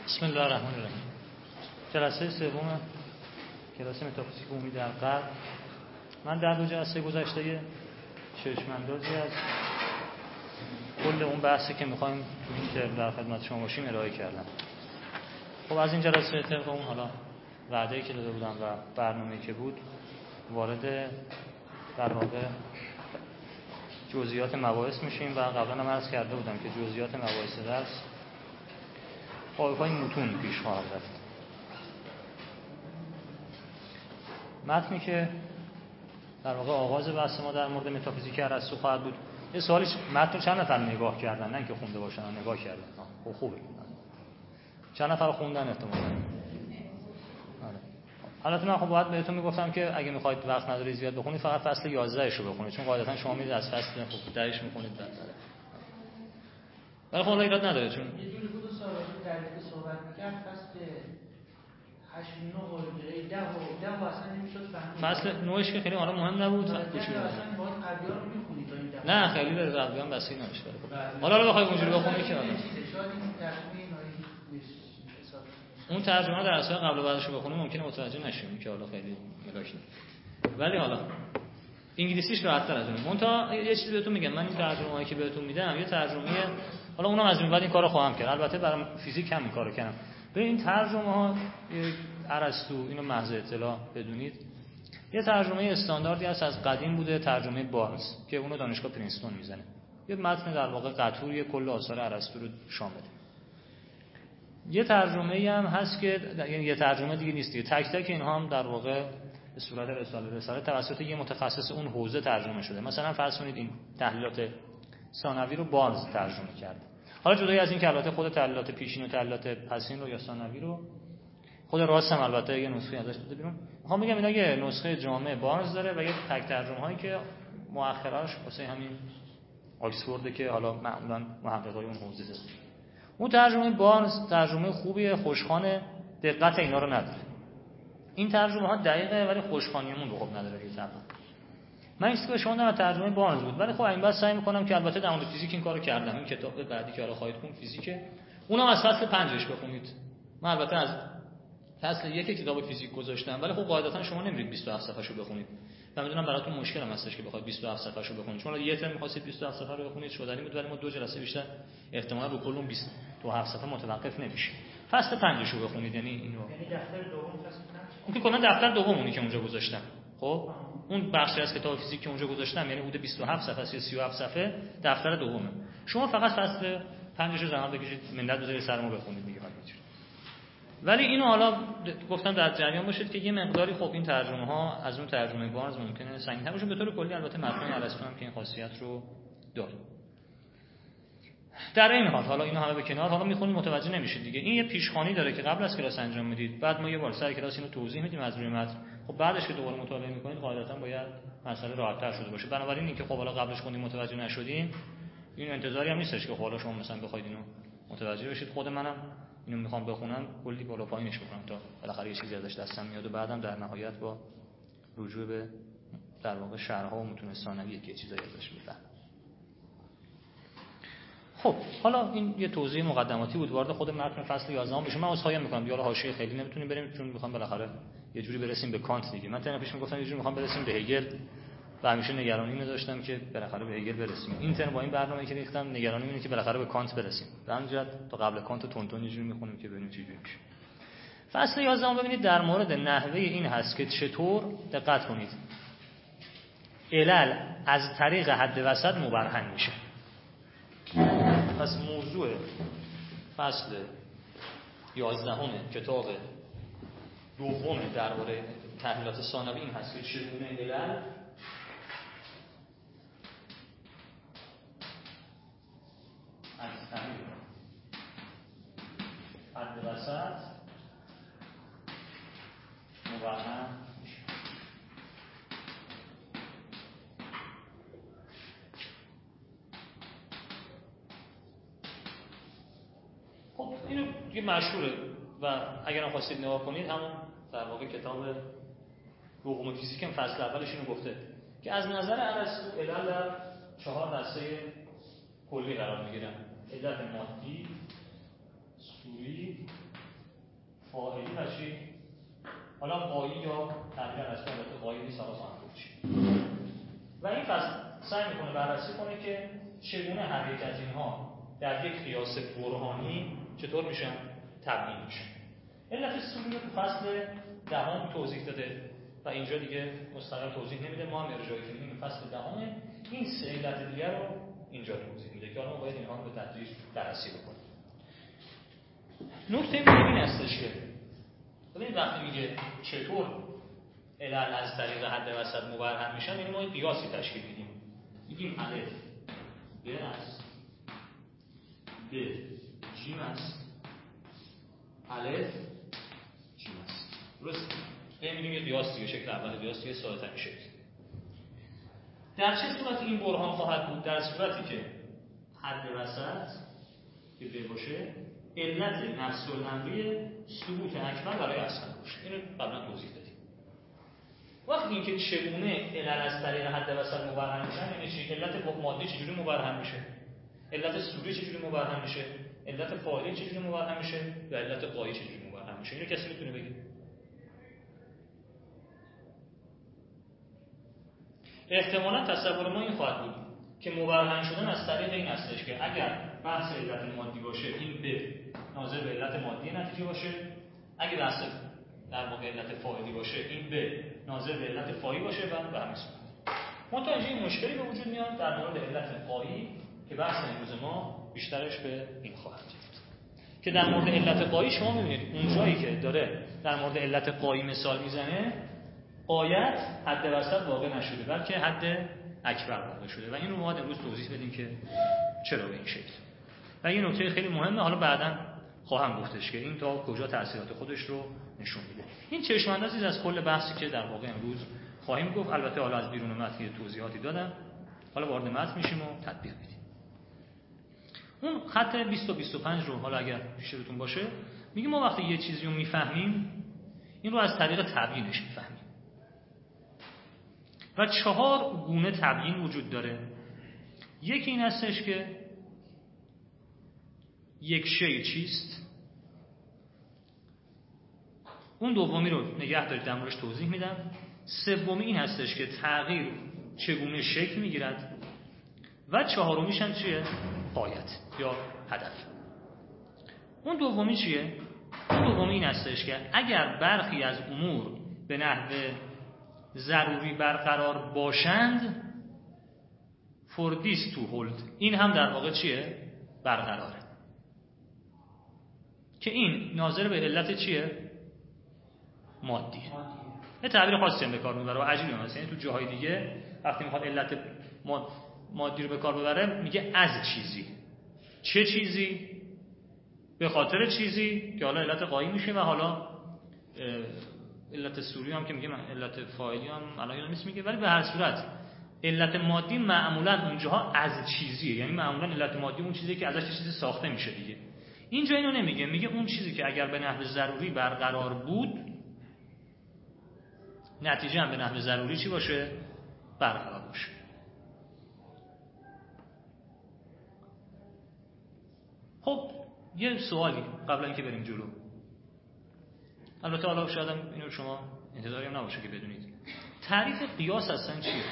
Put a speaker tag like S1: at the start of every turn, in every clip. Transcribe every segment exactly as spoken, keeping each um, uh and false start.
S1: بسم الله الرحمن الرحیم. جلسه سوم کلاس متافیزیک عمومی در غرب. من در دو جلسه گذشته چشم‌اندازی از کل اون بحثی که می‌خوایم تو این ترم در خدمت شما باشیم ارائه کردم. خب از این جلسه طبق اون حالا وعده‌ای که داده بودم و برنامه‌ای که بود وارد در واقع جزئیات مباحث میشیم و قبلا هم عرض کرده بودم که جزئیات مباحث درس قاعده‌های متون پیش خواهد رفت. متنی که در واقع آغاز بحث ما در مورد متافیزیک ارسطو خواهد بود. یه سوالی متن چند نفر نگاه کردن؟ نه اینکه خونده باشن، نگاه کردن. خب خوبه. چند نفر خوندن احتمالاً؟ آره. البته من خب باید بهتون میگفتم که اگه میخواید وقت نداری زیاد بخونید فقط فصل یازده رو بخونید، چون قاعدتا شما میرید از فصل خب دهش میخونید بعد. ولی خب ایراد نداره چون
S2: یه جوری بود صحبت تعریف صحبت می‌کرد فصل هشت نه و ده و ده و اصلا نمی‌شد فهمید.
S1: فصل نهش که خیلی حالا مهم نبود.
S2: اصلا باید قبلی‌ها رو می‌خونید تا این ده.
S1: نه خیلی به قبلی‌ها بسیار نمیشه. حالا رو بخواید اونجوری بخونید که
S2: شاید این ترجمه اینایی
S1: اون ترجمه در اصل قبل و بعدش رو بخونیم ممکنه متوجه نشیم که حالا خیلی ملاکی. ولی حالا انگلیسیش راحت‌تر از اون. منتها یه چیزی بهتون میگم، من این ترجمه‌ای که بهتون میدم یه ترجمه، حالا اونم از این بعد این کارو خواهم کرد. البته برای فیزیک هم این کارو کردم. ببین این ترجمه‌ها ارسطو، اینو محض اطلاع بدونید، یه ترجمه استانداردی هست از قدیم بوده، ترجمه بارنز که اونو دانشگاه پرینستون میزنه. یه متن در واقع قطوری کل آثار ارسطو رو شامله. یه ترجمه‌ای هم هست که یعنی یه ترجمه دیگه نیست دیگه، تک تک اینها هم در واقع به صورت رساله رساله توسط یه متخصص اون حوزه ترجمه شده. مثلا فرض کنید این تحلیلات ثانوی رو بارنز ترجمه کرد. حالا جدای از این که البته خود تحلیلات پیشین و تحلیلات پسین رو یا ثانوی رو خود راست هم البته یه نسخه ازش داده بیرون. میخوام بگم اینا یه نسخه جامع بارنز داره و یه تک ترجمه هایی که مؤخراش واسه همین آکسفورد که حالا معمولا محققای اون حوزه داره. اون ترجمه بارنز ترجمه خوبیه، خوشخوانه، دقت اینا رو نداره. این ترجمه ها دقیقه ولی خوشخوانیمون رو خوب نداره طبعا. من این که شما در ترجمه بارنز بود، ولی خب این بعد سعی میکنم که البته در مورد فیزیک این کارو کردم. این کتاب بعدی که حالا خواهید خوند فیزیکه، اونم از فصل پنجش بخونید. من البته از فصل یک کتاب فیزیک گذاشتم، ولی خب قاعدتا شما نمیرید بیست و هفت صفحه‌شو بخونید. من میدونم براتون مشکل هم هستش که بخواید بیست و هفت صفحه‌شو بخونید، چون یه ترم می‌خواستید بیست و هفت صفحه رو بخونید شدنی بود، ولی ما دو جلسه بیشتر احتمالاً رو کل اون بیست و هفت صفحه متوقف نمیشیم. فصل پنجشو بخونید، یعنی اینو
S2: یعنی دفتر دوم فصل پنج.
S1: اون که کلا دفتر دومونی که اونجا گذاشتم. خب اون بخشی از کتاب فیزیک که اونجا گذاشتم یعنی حدود بیست و هفت صفحه یا سی و هفت صفحه دفتر دومه. شما فقط فصل پنجشو زحمت بکشید منت بذارید سرمو بخونید دیگه. حالا ولی اینو حالا گفتم در جریان باشید که یه مقداری خب این ترجمه ها از اون ترجمه بارنز ممکنه سنگین‌تر باشه. به طور کلی البته متن ارسطو هم که این خاصیت رو داره. در این حال حالا اینو همه به کنار، حالا میخونید متوجه نمیشید دیگه. این یه پیشخوانی داره که قبل از کلاس انجام میدید، بعد ما یه بار سر کلاس اینو توضیح میدیم از روی متن. خب بعدش که دوباره مطالعه میکنید قاعدتا باید مسئله راحت‌تر شده باشه. بنابراین اینکه خب حالا قبلش خوندیم متوجه نشدیم، این انتظاری هم نیستش که خب حالا شما مثلا بخواید اینو متوجه بشید. خود منم اینو میخوام بخونم کلی بالا پایینش بکنم تا بالاخره یه چیزی ازش دستم میاد و بعدم در نهایت با رجوع به در واقع شرح‌ها و متون ثانوی که چیزایی ازش میفهمم. خب حالا این یه توضیح مقدماتی بود. وارد خود متن فصل یازده بشیم. من عذرخواهی میکنم دیگه، حالا حاشیه خیلی نمیتونیم بریم چون میخوام بالاخره یه جوری برسیم به کانت دیگه. من ترم پیش میگفتم یه جوری میخوام برسیم به هگل و همیشه نگرانی اینو داشتم که بالاخره به هگل برسیم. این ترم با این برنامه‌ای که ریختم نگرانی اینه که بالاخره به کانت برسیم. در نتیجه تا قبل کانت تونتون یه جوری میخونیم که ببینیم چه جوری میشه. فصل یازده ببینید در مورد نحوه این هست که چطور، دقت کنید، علل از طریق حد وسط مبرهن میشه. پس موضوع فصل یازده کتاب دوم درباره تحلیلات ثانوی این هست که چگونه علل از طریق حد وسط مبرهن میشه. خب اینو دیگه مشهوره و اگر هم خواستید نگاه کنید همون در واقع کتاب دوم فیزیک هم فصل اولش اینو گفته که از نظر ارسطو علل در چهار دسته کلی قرار میگیرن: علت مادی، صوری، فاعلی و چی؟ حالا قایی یا تعبیر رسمی البته قایی نیست، حالا خواهم گفت چی. و این فصل سعی میکنه بررسی کنه که چگونه هر یک از اینها در یک قیاس برهانی چطور میشن تبیین میشن. علت سوری تو فصل دهم توضیح داده و اینجا دیگه مستقل توضیح نمیده، ما هم ارجاعی کنیم فصل دهم این سه علت دیگر رو اینجا توضیح میده که حالا ما باید اینها رو به تدریج بررسی بکنیم. نکته مهم این هستش که ببینید وقتی میگه چطور علل از طریق حد وسط مبرهن میشن، یعنی ما یه قیاسی تشکیل میدیم، میگیم الف ب است، ب جیم است، الف جیم است. درست؟ این میگیم یه قیاس دیگه، شکل اول قیاس دیگه ساده ترین شکل. در چه صورتی این برهان خواهد بود؟ در صورتی که حد وسط که ب باشه علت نفس الامری ثبوت اکمل برای اصغر باشه. اینو قبلا توضیح دادیم. وقتی اینکه چگونه علل از طریق حد وسط مبرهن میشن، یعنی چی؟ علت مادی چجوری مبرهن میشه؟ علت سوری چجوری مبرهن میشه؟ علت فاعلی چجوری مبرهن میشه؟ و علت قایی چجوری مبرهن میشه؟ اینو کسی میتونه بگه؟ احتمالاً تصور ما این خواهد بود که مبرهن شدن از طریق این هستش که اگر بحث علت مادی باشه این به ناظر به علت مادی نتیجه باشه، اگه بحث در واقع علت فاعلی باشه این به ناظر به علت فاعلی باشه و به همین صورت. منتها اینجا این مشکلی به وجود میاد در مورد علت قایی که بحث امروز ما بیشترش به این خواهد بود که در مورد علت قایی شما می‌بینید اون جایی که داره در مورد علت قایی مثال میزنه قایت حد وسط واقع نشده بلکه حد اکبر واقع شده و این رو ما امروز توضیح بدیم که چرا به این شکل. و این نکته خیلی مهمه، حالا بعداً خواهم گفتش که این تا کجا تأثیرات خودش رو نشون میده. این چشم اندازی از کل بحثی که در واقع امروز خواهیم گفت. البته حالا از بیرون متن توضیحاتی دادم، حالا وارد متن میشیم و تطبیق میدیم. اون خط بیست و بیست و پنج رو حالا اگر پیش روتون باشه میگه ما وقتی یه چیزی رو میفهمیم این رو از طریق تبیینش میفهمیم و چهار گونه تبیین وجود داره. یکی این هستش که یک شی چیست، اون دومی رو نگه دارید در موردش توضیح میدم. سومی این هستش که تغییر چگونه شکل میگیرد و چهارمیش هم چیه؟ غایت یا هدف. اون دومی چیه؟ اون دومی این هستش که اگر برخی از امور به نحو ضروری برقرار باشند for this to hold، این هم در واقع چیه؟ برقراره. که این ناظر به علت چیه؟ مادیه. یه تعبیر خاصی هم به کار میبره و عجیبه، مثلا یعنی تو جاهای دیگه وقتی میخواد علت مادی رو به کار ببره میگه از چیزی. چه چیزی؟ به خاطر چیزی که حالا علت قایی میشه و حالا علت سوری هم که میگه علت فاعلی هم الان نیست میگه، ولی به هر صورت علت مادی معمولا اونجاها از چیزیه، یعنی معمولا علت مادی اون چیزی که ازش چیزی ساخته میشه دیگه. اینجا اینو نمیگه، میگه اون چیزی که اگر به نحو ضروری برقرار بود نتیجه هم به نحو ضروری چی باشه؟ برقرار باشه. خب یه سوالی قبل اینکه بریم جلو، البته حالا شاید هم اینو شما انتظاری هم نباشه که بدونید، تعریف قیاس اصلا چیه؟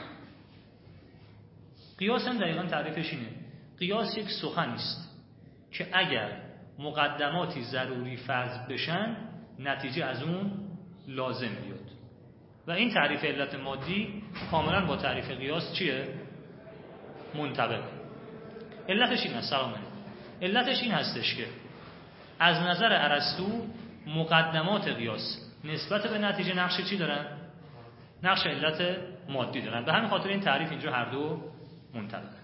S1: قیاس هم دقیقا تعریفش اینه، قیاس یک سخنی است که اگر مقدماتی ضروری فرض بشن نتیجه از اون لازم بیاد و این تعریف علت مادی کاملا با تعریف قیاس چیه؟ منطبق. علتش این است، سلام علیکم. علتش این هستش که از نظر ارسطو مقدمات قیاس نسبت به نتیجه نقش چی دارن؟ نقش علت مادی دارن. به همین خاطر این تعریف اینجا هر دو منطبقه.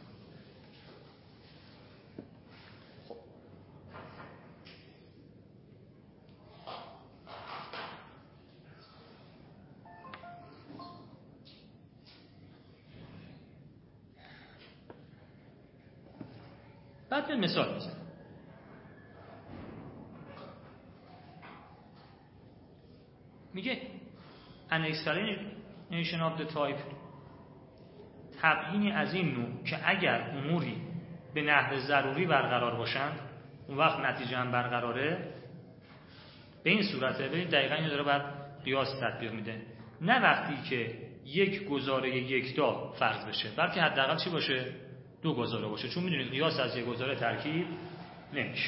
S1: بعد به مثال میزنم. میگه an explanation of the type، تبیینی از این نوع که اگر اموری به نحو ضروری برقرار باشند اون وقت نتیجه هم برقراره، به این صورته. ببینید دقیقاً اینو داره بعد قیاس تطبیق میده. نه وقتی که یک گزاره یکتا فرض بشه، بلکه حداقل چی باشه؟ دو گزاره باشه، چون میدونید قیاس از یک گزاره ترکیب نمیشه.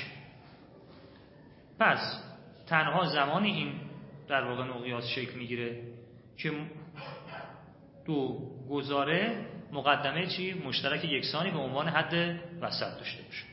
S1: پس تنها زمانی این در واقع نوع قیاس شکل میگیره که دو گزاره مقدمه چی؟ مشترک یکسانی به عنوان حد وسط داشته باشه.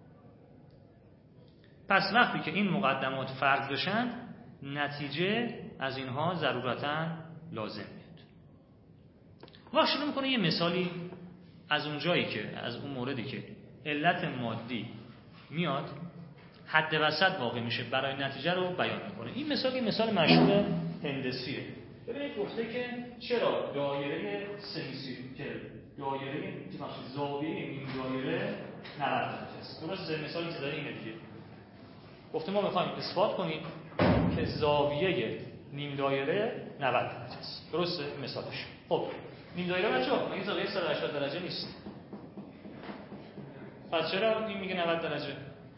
S1: پس وقتی که این مقدمات فرض بشن، نتیجه از اینها ضرورتاً لازم میاد. و شروع میکنه یه مثالی از اون جایی که از اون موردی که علت مادی میاد حد وسط واقع میشه برای نتیجه رو بیان میکنه. این مثال یه مثال مشهور هندسیه. ببینید گفته که چرا دایره سمی‌سیرکل، دایره زاویه نیم دایره نود درجه است. درسته؟ مثالی که داره اینه دیگه. گفته ما میخوایم اثبات کنیم که زاویه نیم دایره نود درجه است. درسته؟ مثالش. خب نیم دایره بچه‌ها مگه زاویه صد و هشتاد درجه نیست؟ پس چرا این میگه نود درجه؟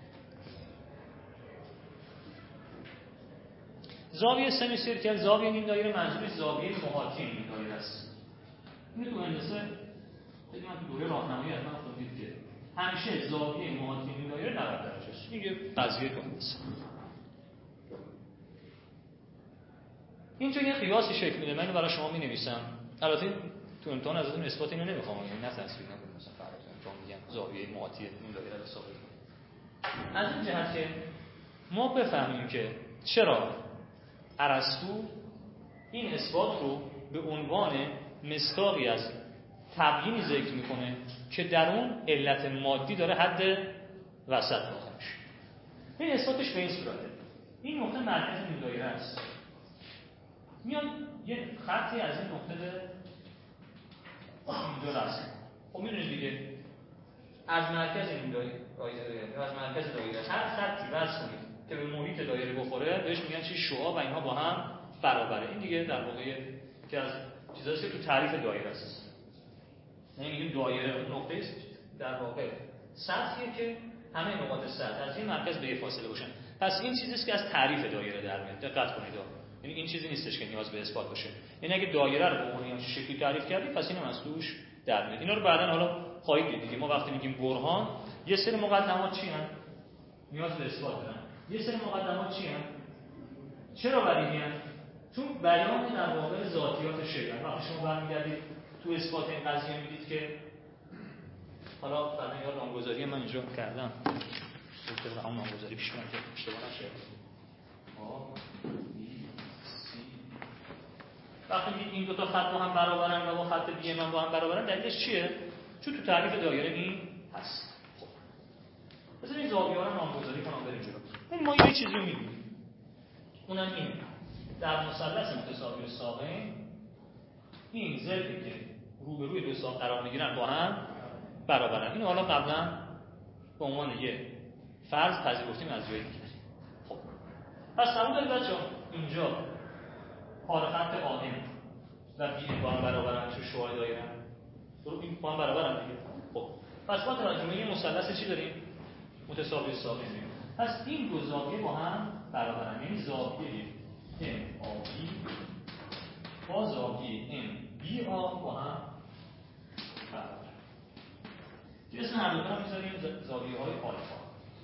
S1: زاویه سمی سیرکل، زاویه نیم دایره، منظورش زاویه محاطی نیم دایره است. این تو هندسه خیلی من تو دوره راهنمایی حتما خوندید که همیشه زاویه محاطی نیم دایره نود درجه است. میگه قضیه تو هندسه. اینجا یه قیاسی شکل میده. من اینو برای شما می‌نویسم. البته تو امتحان ازتون اثبات اینو نمیخوام، یعنی نه تصویر نکنید مثلا فرضاً امتحان میگم زاویه محاطی نیم دایره رو حساب کنید. از این جهت که ما بفهمیم که چرا ارسطو این اثبات رو به عنوان مصداقی از تبیینی ذکر میکنه که در اون علت مادی داره حد وسط واقع میشه. این اثباتش به این صورته. این نقطه مرکز نیم دایره است. میاد یه خطی از این نقطه به اینجا رسم. خب میدونید دیگه از مرکز نیم دایره از مرکز دایره هر خطی وصل کنید که به محیط دایره بخوره بهش میگن چی؟ شعاع و اینها با هم برابره. این دیگه در واقع که از چیزایی که تو تعریف دایره است. یعنی میگیم دایره اون نقطه است در واقع سطحیه که همه نقاط سطح از این مرکز به فاصله باشن. پس این چیزیست که از تعریف دایره در میاد. دقت کنید. یعنی این چیزی نیستش که نیاز به اثبات باشه. یعنی اگه دایره رو به عنوان شکلی تعریف کردیم پس اینم از توش در میاد. اینا رو بعداً حالا خواهید دید دیگه. ما وقتی میگیم برهان یه سری مقدمات چی هستن؟ نیاز به اثبات دارن. یه سری مقدمات چی هستن؟ چرا بدیهی هستن؟ چون بیان در واقع ذاتیات شیء. وقتی شما برمیگردید تو اثبات این قضیه میدید که حالا بعدا یا نامگذاری من اینجا کردم. تو اون نامگذاری پیش من که اشتباه نشه. وقتی میگید این دو تا خط با هم برابرن و با خط بی من با هم برابرن دلیلش چیه؟ چون تو تعریف دایره این هست. خب مثلا این زاویه ها رو نامگذاری کنم بریم جلو. این ما یه چیزی رو می‌بینیم. اونم اینه. در مثلث متساوی ساقین این ضلعی که روبروی دو ساق قرار میگیرن با هم برابرن. اینو حالا قبلا به عنوان یه فرض پذیرفتیم از جایی دیگه. خب پس قبول دارید بچه‌ها اینجا پاره خط آهن و بی با هم برابرن چون شعاع دایره رو این با هم برابرن دیگه. خب پس با توجه به این مثلث چی داریم؟ متساوی ساقین داریم. پس این دو زاویه با هم برابرن. یعنی زاویه ام آ بی با زاویه ام بی آ با هم برابرن. که اسم هر دو تا میذاریم زاویه های آلفا.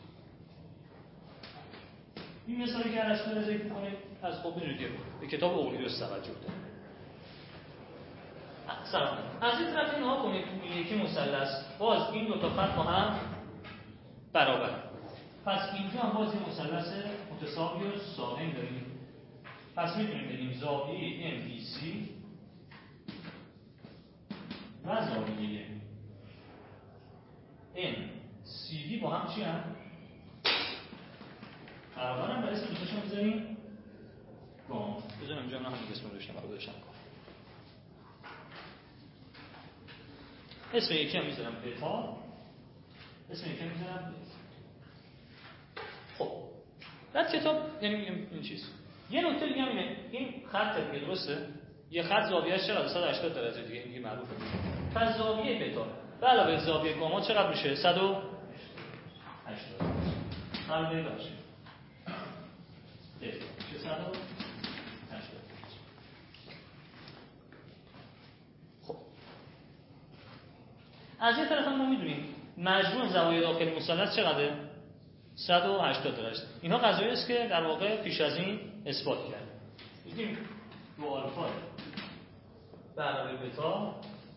S1: این مثالی که ارسطو ذکر می‌کنه از خب می‌دونید به کتاب اولیدوس توجه داره. سلام. از این طرف نگاه کنید تو یکی مثلث باز این دو تا خط با هم برابر. پس اینجا هم باز این مثلث متساوی و ساقین داریم. پس می‌تونیم بگیم زاویه ام بی سی و زاویه ام سی دی با هم چی هم؟ برابرن. برای اسم دوتاشون بذاریم گام. بذارم اینجا هم همین اسم رو داشتم برای داشتم گام. اسم یکی هم میذارم بتا، اسم یکی هم میذارم بتا. خب بعد کتاب یعنی این چیز یه نکته دیگه هم اینه، این خط دیگه درسته؟ یه خط زاویه‌اش چقدر؟ صد و هشتاد درجه دیگه. این دیگه معروفه. پس زاویه بتا به علاوه زاویه گاما چقدر میشه؟ صد و هشتاد. حل باشه. دلتا میشه صد و هشتاد. خب از یه طرف هم ما میدونیم مجموع زوایای داخل مثلث چقدره؟ صد و هشتاد درجه. اینها قضایی است که در واقع پیش از این اثبات کرد. میگیم دو آلفا به علاوه بتا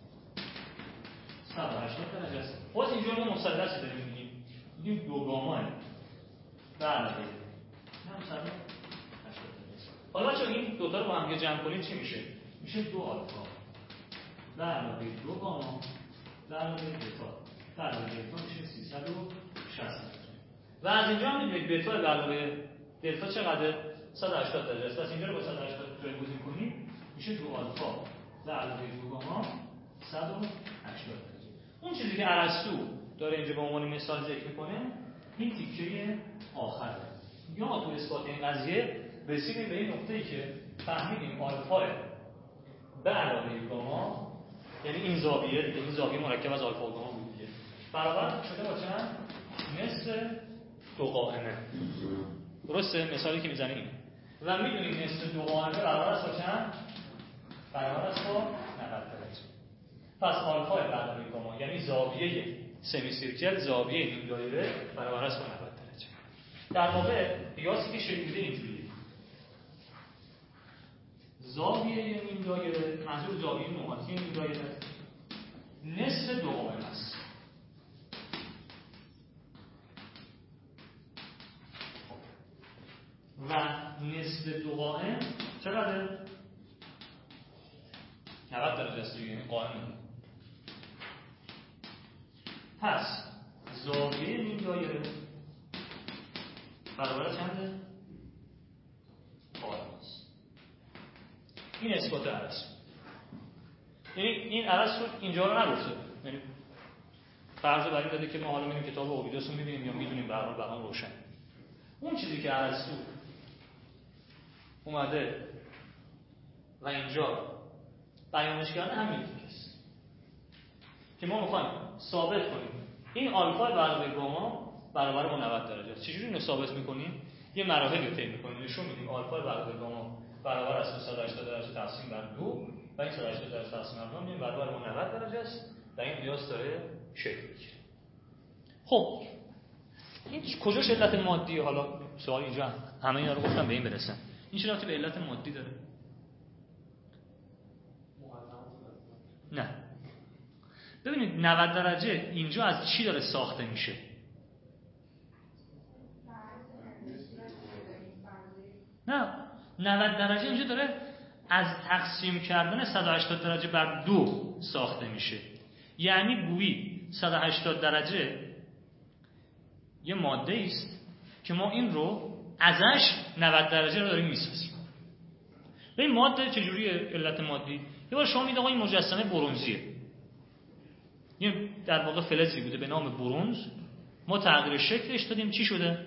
S1: صد و هشتاد درجه است. باز اینجا ما مثلثی داریم میگیم میگیم دو گاما به علاوه هم صد و هشتاد درجه است. حالا چون این دو تا رو با هم جمع کنیم چی میشه؟ میشه دو آلفا به علاوه دو گاما به علاوه بتا به علاوه دلتا میشه سیصد و شصت درجه. و از اینجا هم میدونید بتا به علاوه دلتا چقدر؟ صد و هشتاد درجه است. پس اینجا رو با صد و هشتاد جایگزین کنیم میشه دو آلفا به علاوه دو گاما صد و هشتاد درجه. اون چیزی که ارسطو داره اینجا به عنوان مثال ذکر میکنه این تیکه آخره. یا تو اثبات این قضیه رسیدیم به این نقطه‌ای که فهمیدیم آلفا به علاوه گاما یعنی این زاویه دیگه این زاویه مرکب از آلفا و گاما بود دیگه برابر شده با چند؟ نصف دو قائمه. درسته؟ مثالی که میزنیم اینه و میدونیم نصف دو قائمه برابر است با چند؟ برابر است با نود درجه. پس آلفا به علاوه گاما یعنی زاویه سمی سیرکل زاویه نیم دایره برابر است با نود درجه. در واقع قیاسی که شکل میده اینجوریه. زاویه نیم دایره منظور زاویه نهاتی نیم دایره نصف دو قائم است. و نصف دو قائم چقدر؟ نود درجه است دیگه قائم. پس زاویه نیم دایره برابر چنده؟ قائم است. این اثبات ارسطو. یعنی این ارسطو اینجا رو نگفته. یعنی فرض بر این داده که ما حالا می‌بینیم کتاب اوویدوس رو می‌بینیم یا می‌دونیم به هر حال برام روشن. اون چیزی که ارسطو اومده و اینجا بیانش کرده همین است که ما می‌خوایم ثابت کنیم این آلفا به علاوه گاما برابر با نود درجه است. چجوری اینو ثابت می‌کنیم؟ یه مراحلی رو طی می‌کنیم. نشون میدیم آلفا به علاوه گاما برابر است با صد و هشتاد درجه تقسیم بر دو و این صد و هشتاد درجه تقسیم بر دو می‌بینیم برابر با نود درجه است و این قیاس داره شکل می‌گیره. خب این کجاش علت مادیه؟ حالا سوال اینجا همه اینا رو گفتم به این برسن. این چه رابطه به علت مادی داره؟ نه. ببینید نود درجه اینجا از چی داره ساخته میشه؟ نه، نود درجه اینجا داره از تقسیم کردن صد و هشتاد درجه بر دو ساخته میشه. یعنی گویی صد و هشتاد درجه یه ماده است که ما این رو ازش نود درجه رو داریم میسازیم. به این ماده چجوریه علت مادی؟ یه بار شما میده آقا این مجسمه برنزیه. یه در واقع فلزی بوده به نام برنز، ما تغییر شکلش دادیم چی شده؟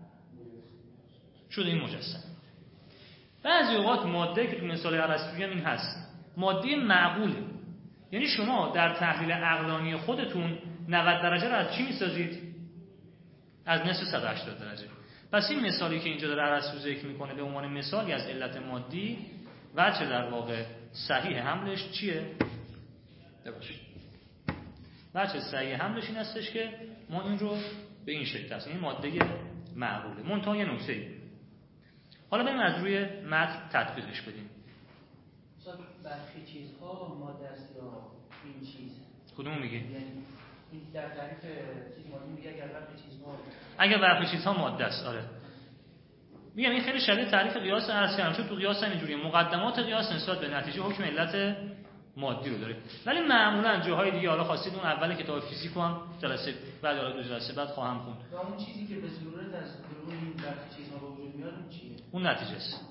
S1: شده این مجسمه. بعضی اوقات ماده که تو مثال ارسطویی هم این هست ماده معقوله. یعنی شما در تحلیل عقلانی خودتون نود درجه رو از چی میسازید؟ از نصف صد و هشتاد درجه. پس این مثالی که اینجا داره ارسطو ذکر میکنه به عنوان مثالی از علت مادی و چه در واقع صحیح حملش چیه؟ بباشید. بچه صحیح حملش این هستش که ما این رو به این شکل هست. این ماده معقوله. منتها یه نکته. حالا بریم از روی متن تطبیقش بدیم.
S2: برخی چیزها ماده است یا این چیز؟
S1: کدوم میگی؟
S2: یعنی این در تعریف چیز ماده میگه اگر برخی چیزها
S1: اگر برخی چیزها ماده است. آره. میگم این خیلی شبیه تعریف قیاس ارسطو کردم چون تو قیاس هم اینجوریه. مقدمات قیاس نسبت به نتیجه حکم علت مادی رو داره. ولی معمولا جاهای دیگه حالا خواستید اون اول کتاب فیزیکو هم جلسه بعد حالا دو جلسه بعد خواهم خوند.
S2: و اون چیزی که به ضرورت از درون این برخی چیزها به وجود میاد اون چیه؟
S1: اون نتیجه است.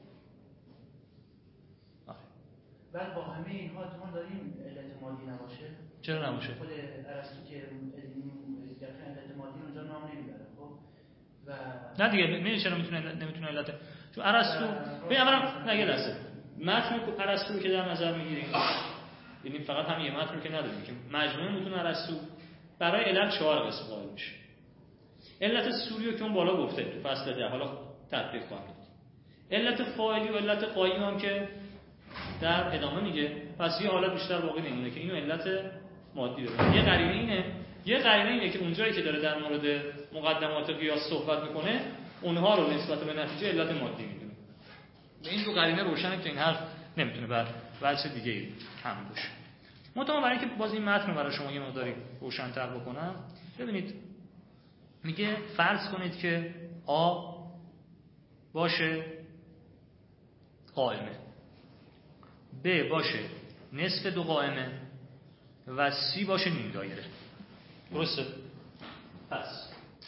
S1: آره.
S2: بعد با همه اینها ما داریم علت مادی نباشه؟
S1: چرا نباشه؟
S2: خود ارسطو که در علت مادی اونجا نام نمیبره. خب و
S1: نه دیگه میدونی چرا میتونه نمیتونه علت؟ چون ارسطو ببین اولا نگه لحظه متن ارسطو که در نظر میگیریم یعنی فقط هم یه متن رو که نداریم که مجموعه متون ارسطو برای علت چهار قسم قائل میشه. علت سوریو که اون بالا گفته تو فصل ده حالا تطبیق خواهم کرد. علت فاعلی و علت قایم هم که در ادامه میگه، پس یه حالت بیشتر باقی نمونه که اینو علت مادی داره. یه قرینه اینه، یه قرینه اینه که اونجایی که داره در مورد مقدمات قیاس صحبت میکنه اونها رو نسبت به نتیجه علت مادی میدونه. به این دو قرینه روشنه که این حرف نمیتونه بر وجه دیگه ای هم باشه. منتها برای اینکه باز این متن رو برای شما یه مقداری روشن‌تر بکنم، ببینید میگه فرض کنید که آ باشه قائمه، ب باشه نصف دو قائمه و سی باشه نیم دایره. درسته؟ پس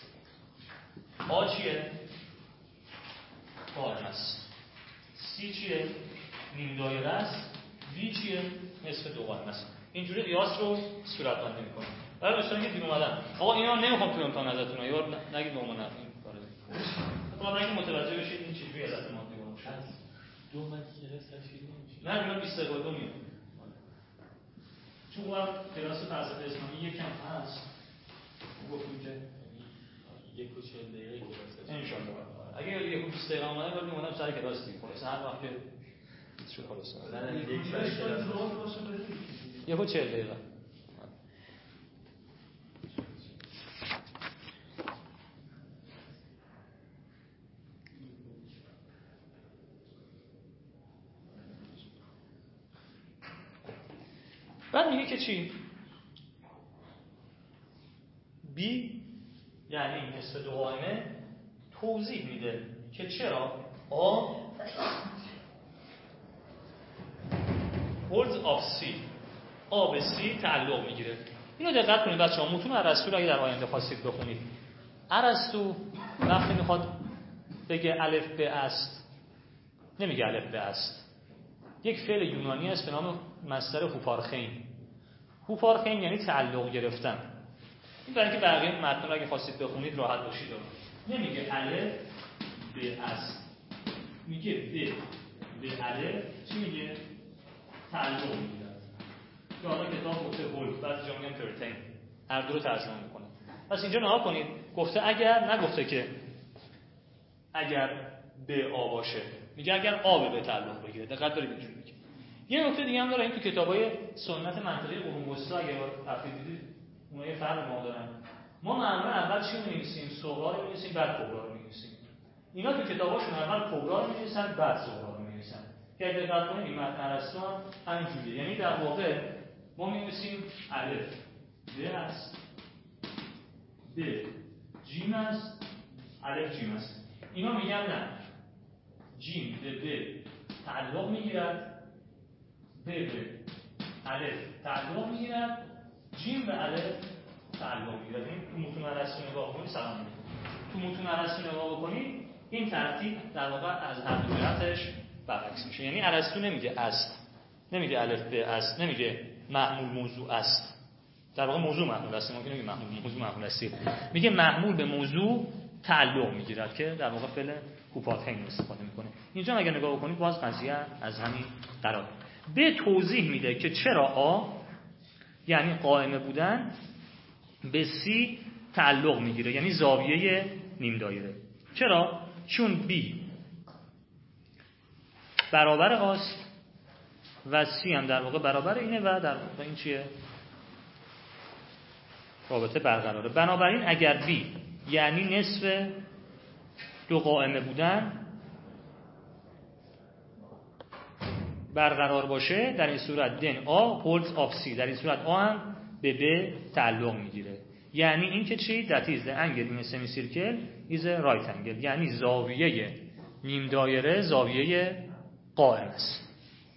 S1: آ چیه؟ قائمه است. سی چیه؟ نیم دایره است. وی چیه؟ نصف دو قائمه است. اینجوری قیاس رو صورتبندی می‌کنیم. برای دوستان که دیر اومدن آقا اینا نمیخوام توی امتحان ازتون ها، یا نگید به عنوان این کاره. خب اگه متوجه بشید این چجوری علت مادی باشه.
S3: دو مسئله تشکیل نمیشه.
S1: نه اینا بیست دقیقه دو میاد. چون اون کلاس فلسفه اسلامی یکم هست. گفتیم که
S3: یک و چهل دقیقه کلاس.
S1: ان شاء الله. اگه یک و بیست دقیقه اومدن ولی اومدم سر کلاس دیگه. خلاص هر وقت که شد خلاص. یک و چهل دقیقه. بعد میگه که چی؟ بی یعنی نصف دو قائمه توضیح میده که چرا آ holds of C آ به C تعلق میگیره. اینو دقت کنید بچه‌ها، متون ارسطو رو اگه در آینده خواستید بخونید، ارسطو وقتی میخواد بگه الف ب است نمیگه الف ب است. یک فعل یونانی است به نام مصدر هوپارخین. هوپارخین یعنی تعلق گرفتن. این برای اینکه بقیه متن رو اگه خواستید بخونید راحت باشید. نمیگه الف ب است، میگه ب به الف چی میگه؟ تعلق میگیره. که حالا کتاب گفته هولد، بعضی جا میگن پرتین، هر دو رو ترجمه میکنه. پس اینجا نها کنید، گفته اگر، نگفته که اگر به آ باشه، میگه اگر آ به تعلق بگیره. دقت دارید اینجوری میگه. یه نکته دیگه هم داره، این تو کتابای سنت منطقی قرون وسطا اگه رفتید دیدید اونها یه فرق ما دارن. ما معمولا اول چی رو می‌نویسیم؟ صغرا رو می‌نویسیم، بعد کبرا رو می‌نویسیم. اینا تو کتاباشون اول کبرا رو می‌نویسن بعد صغرا رو می‌نویسن. که اگه دقت کنید این متن ارسطو هم همینجوریه. یعنی در واقع ما می‌نویسیم الف ب است، ب جیم است، الف جیم است. اینا میگن نه، جیم به ب تعلق می‌گیرد، ب به الف تعلق می‌گیرد، جیم به الف تعلق می‌گیرد. این تو متون ارسطو نگاه کنید سلام می‌کنید. تو متون ارسطو نگاه بکنید این ترتیب در واقع از هر دو جهتش برعکس میشه. یعنی ارسطو نمیگه است، نمیگه الف ب است، نمیگه محمول موضوع است. در واقع موضوع محمول است، ممکنه بگیم محمول موضوع محمول است. میگه محمول به موضوع تعلق می‌گیرد که در واقع فعل هوپارخین استفاده می‌کنه. اینجا اگه نگاه بکنید باز قضیه از همین قرار. به توضیح میده که چرا آ یعنی قائمه بودن به سی تعلق میگیره، یعنی زاویه نیم دایره. چرا؟ چون بی برابر آست و سی هم در واقع برابر اینه و در واقع این چیه؟ رابطه برقراره. بنابراین اگر بی یعنی نصف دو قائمه بودن برقرار باشه، در این صورت دن آ holds of C، در این صورت آ هم به ب تعلق میگیره. یعنی این که چی؟ that is the angle in a semicircle is a right angle، یعنی زاویه نیم دایره زاویه قائم است.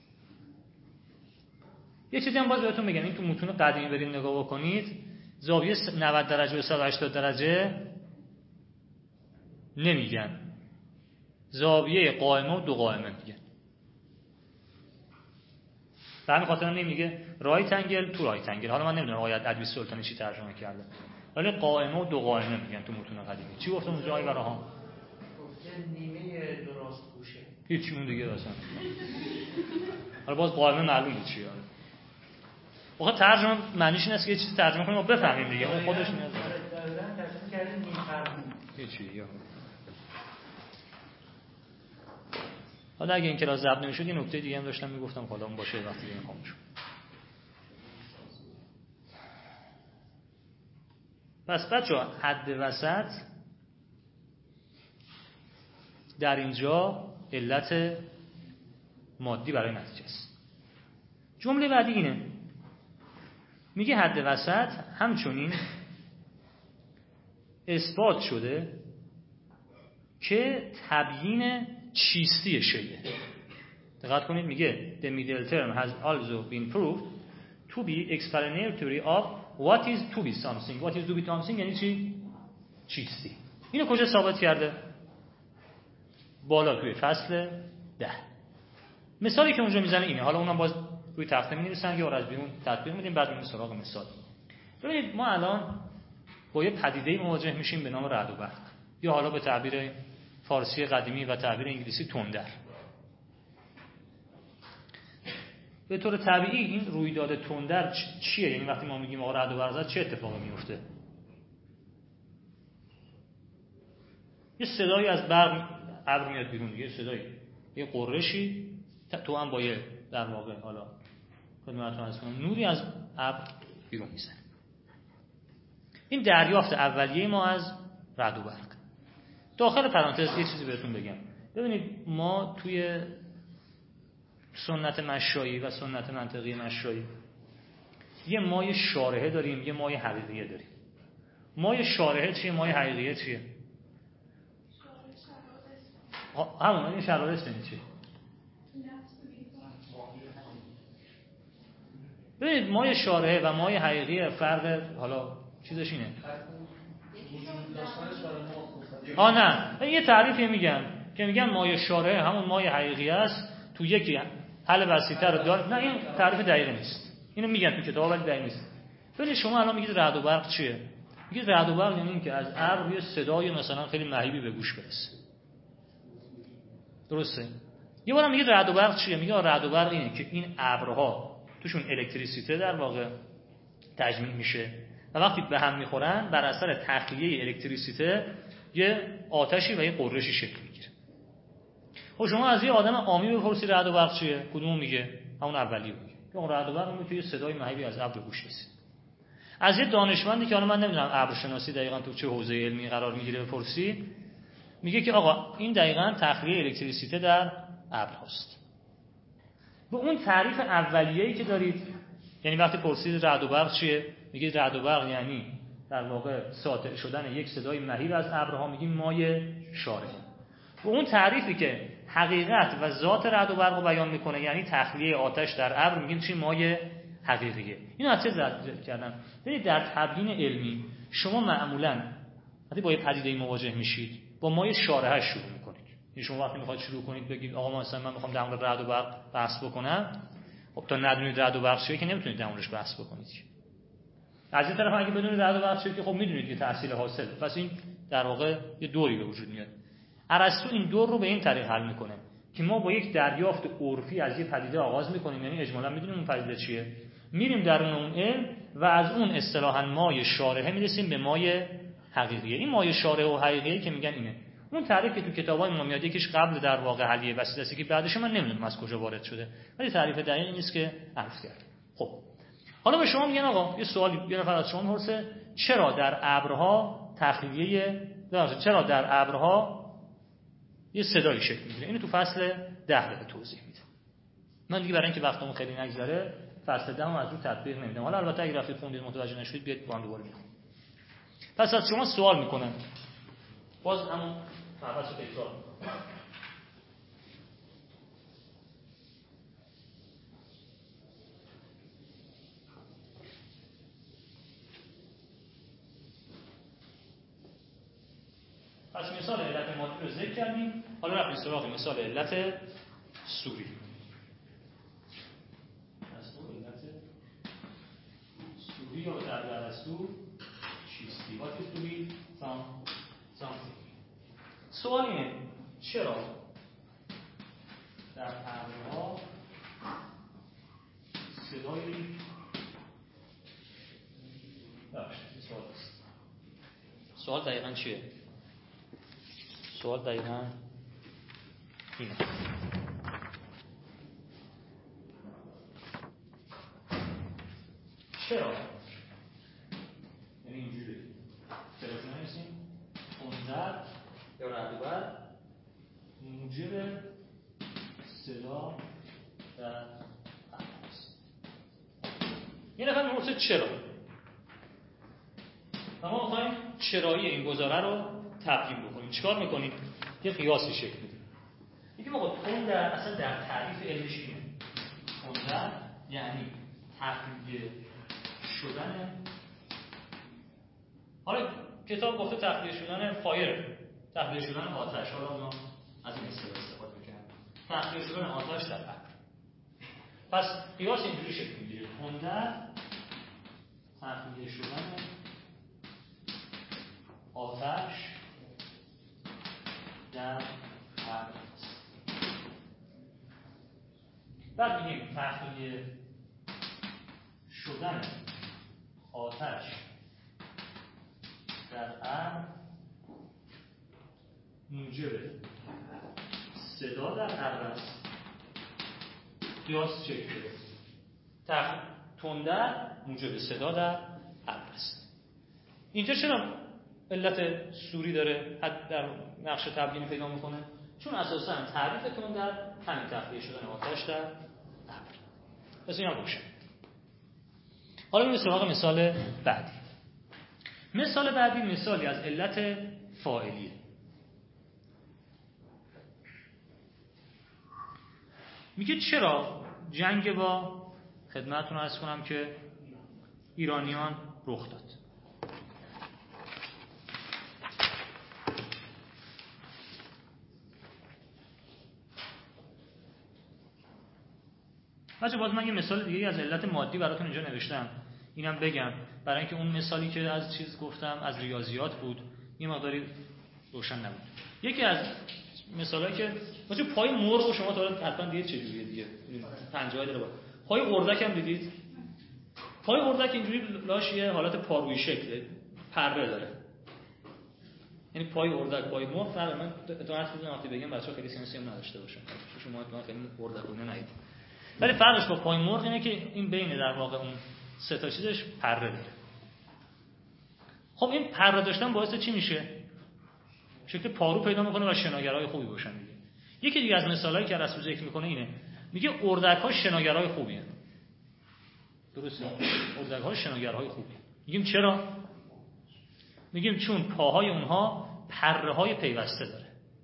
S1: یه چیزی هم باز بهتون بگم، این تو متون قدیمی برید نگاه بکنید، زاویه نود درجه و صد و هشتاد درجه نمیگن، زاویه قائمه و دو قائمه میگن. به همین خاطر نمیگه رایت انگل تو رایت انگل. حالا من نمیدونم آیت ادوی سلطانی چی ترجمه کرده، ولی قائمه و دو قائمه میگن تو متون قدیمی. چی گفتم اونجا آی براها؟
S2: گفته نیمه درست گوشه.
S1: هیچ اون دیگه اصلا. حالا باز قائمه معلومه چیه. آخه ترجمه معنیش این است که یه چیزی ترجمه کنیم و بفهمیم دیگه. اون خودش میاد.
S2: دقیقاً ترجمه کردن نیم فرمون.
S1: هیچی دیگه. حالا اگه این کلاس ضبط نمی‌شد یه نکته دیگه هم داشتم میگفتم حالا اون باشه وقتی دیگه خاموش. پس بچه‌ها حد وسط در اینجا علت مادی برای نتیجه است. جمله بعدی اینه، میگه حد وسط همچنین اثبات شده که تبیین چیستی شیء. دقت کنید میگه the middle term has also been proved to be explanatory of what is to be something. what is to be something یعنی چی؟ چیستی. اینو کجا ثابت کرده؟ بالا توی فصل ده. مثالی که اونجا میزنه اینه. حالا اونم باز روی تخته می‌نویسن یا از بیرون تطبیق میدیم بعد میریم سراغ مثال. ببینید ما الان با یه پدیده مواجه میشیم به نام رعد و برق، یا حالا به تعبیر فارسی قدیمی و تعبیر انگلیسی تندر. به طور طبیعی این رویداد تندر چیه؟ یعنی وقتی ما میگیم آقا رعد و برق زد چه اتفاقی میفته؟ یه صدایی از برق ابر میاد بیرون، یه صدایی، یه قرشی تو هم با یه در واقع حالا خدمتتون عرض کنم نوری از ابر بیرون میزنه. این دریافت اولیه ما از رعد و برق. داخل پرانتز یه چیزی بهتون بگم. ببینید ما توی سنت مشایی و سنت منطقی مشایی یه مایه شارحه داریم، یه مایه حقیقیه داریم. مایه شارحه چیه؟ مایه حقیقیه چیه؟ همون این شرارت یعنی چی؟ ببینید مایه شارحه و مایه حقیقی فرق حالا چیزش اینه. آه نه یه تعریفی میگم که میگن مایه شارحه همون مایه حقیقی است، تو یکی حل بسیط‌تر داره. نه این تعریف دقیق نیست، اینو میگن تو کتاب ولی دقیق نیست. ببینید شما الان میگید رعد و برق چیه؟ میگید رعد و برق یعنی این که از ابر یه صدای مثلا خیلی مهیبی به گوش برسه. درسته؟ یه بارم میگید رعد و برق چیه؟ میگه رعد و برق اینه که این ابرها توشون الکتریسیته در واقع تجمیع میشه و وقتی به هم میخورن بر اثر تخلیه الکتریسیته یه آتشی و یه قرشی شکل میگیره. خب شما از یه آدم عامی بپرسی رعد و برق چیه؟ کدوم میگه؟ همون اولیه میگه. که اون رعد و برق میگه یه صدای مهیبی از ابر گوش رسید. از یه دانشمندی که حالا من نمیدونم ابرشناسی دقیقاً تو چه حوزه علمی قرار میگیره بپرسی، میگه که آقا این دقیقاً تخلیه الکتریسیته در ابر هست. و اون تعریف اولیه‌ای که دارید، یعنی وقتی پرسید رعد و برق چیه، میگید رعد و برق یعنی در واقع ساطع شدن یک صدای مهیب از ابرها، میگیم مایه شارحه. و اون تعریفی که حقیقت و ذات رعد و برق رو بیان میکنه یعنی تخلیه آتش در ابر، میگیم چی؟ مایه حقیقیه. اینو از چه زد کردم؟ ببینید در تبیین علمی شما معمولاً وقتی با یه پدیده مواجه میشید با مایه شارحه شروع میکنید. یعنی شما وقتی میخواید شروع کنید بگید آقا مثلا من میخوام در مورد رعد و برق بحث بکنم، خب تا ندونید رعد و برق چیه که نمیتونید در موردش بحث بکنید. از این طرف اگه بدونید رعد و برق چیه که خب میدونید که تحصیل حاصل، پس این در واقع یه دوری به وجود میاد. ارسطو این دور رو به این طریق حل میکنه که ما با یک دریافت عرفی از یه پدیده آغاز میکنیم، یعنی اجمالا میدونیم اون پدیده چیه، میریم درون اون علم و از اون اصطلاحاً مایه شارحه میرسیم به مایه حقیقیه. این مایه شارحه و حقیقیه که میگن اینه. اون تعریف که تو کتابای ما میاد یکیش قبل در واقع حلیه وسیله است که بعدش من نمیدونم از کجا وارد شده، ولی تعریف دقیقی نیست که عرض کرد. خب حالا به شما میگن آقا یه سوالی یه نفر از شما میپرسه چرا در ابرها تخلیه چرا در ابرها یه صدایی شکل میگیره؟ اینو تو فصل ده به توضیح میده. من دیگه برای اینکه وقتمون خیلی نگذره فصل ده رو از رو تطبیق نمیدم. حالا البته اگه رفتید خوندید متوجه نشدید بیاید با هم دوباره بخونید. پس از شما سوال میکنن، باز همون مبحث رو تکرار میکنم. پس مثال علت مادی رو ذکر کردیم، حالا رفتیم سراغ مثال علت سوری. علت سوری یا در ارسطو چیستی. What is to be something. سوال اینه چرا در ابرها صدایی ببخشید سوال است. سوال دقیقاً چیه؟ سوال دقیقاً اینه. چرا؟ یعنی اینجوری چرا شما نمیسیم اونزد یا رقیبت موجب صدا در است. یه نفر میپرسه چرا؟ و ما میخوایم چرایی این گزاره رو تبیین بکنیم. چیکار میکنیم؟ یه قیاسی شکل میدیم. میگیم آقا تندر اصلا در تعریف علمش اینه. تندر یعنی تخلیه شدن، حالا کتاب گفته تخلیه شدن فایر، تخلیه شدن آتش، حالا اونا از این اصطلاح استفاده میکنن، تخلیه شدن آتش در ابر. پس قیاس اینجوری شکل میگیره. تندر تخلیه شدن آتش در ابر است. بعد میگیم تخلیه شدن آتش در ابر موجب صدا در ابر است. قیاس چک شده. تخ... تندر موجب صدا در ابر است. اینجا چرا علت سوری داره حد در نقش تبیینی پیدا میکنه؟ چون اساساً تعریف تندر همین تخلیه شدن آتش در ابر. پس این هم روشن. حالا میریم سراغ مثال بعدی. مثال بعدی مثالی از علت فاعلیه. میگه چرا جنگ با خدمتتون عرض کنم که ایرانیان رخ داد. بچه باز من یه مثال دیگه از علت مادی براتون اینجا نوشتم، اینم بگم برای اینکه اون مثالی که از چیز گفتم از ریاضیات بود یه مقداری روشن نبود. یکی از مثالایی که بچه پای مرغ شما تا حتما دیدید چجوریه دیگه، پنجه‌ای داره با پای اردک هم دیدید. پای اردک اینجوری لاش یه حالت پارویی شکله، پره داره. یعنی پای اردک پای مرغ فرق. من اطلاعات بدم وقتی بگم بچه‌ها خیلی سنسی هم نداشته باشن، شما اطلاعات خیلی اردک اون ندید. ولی فرقش با پای مرغ اینه که این بین در واقع اون سه تا چیزش پره داره. خب این پره داشتن باعث چی میشه؟ شکل پارو پیدا میکنه و شناگرای خوبی باشن دیگه. یکی دیگه از مثالایی که رسول ذکر میکنه اینه، میگه اردک‌ها شناگرای خوبی هستن. درسته؟ اردک‌ها شناگرای خوبی. میگیم چرا؟ میگیم چون پاهای اونها پره‌های پیوسته داره.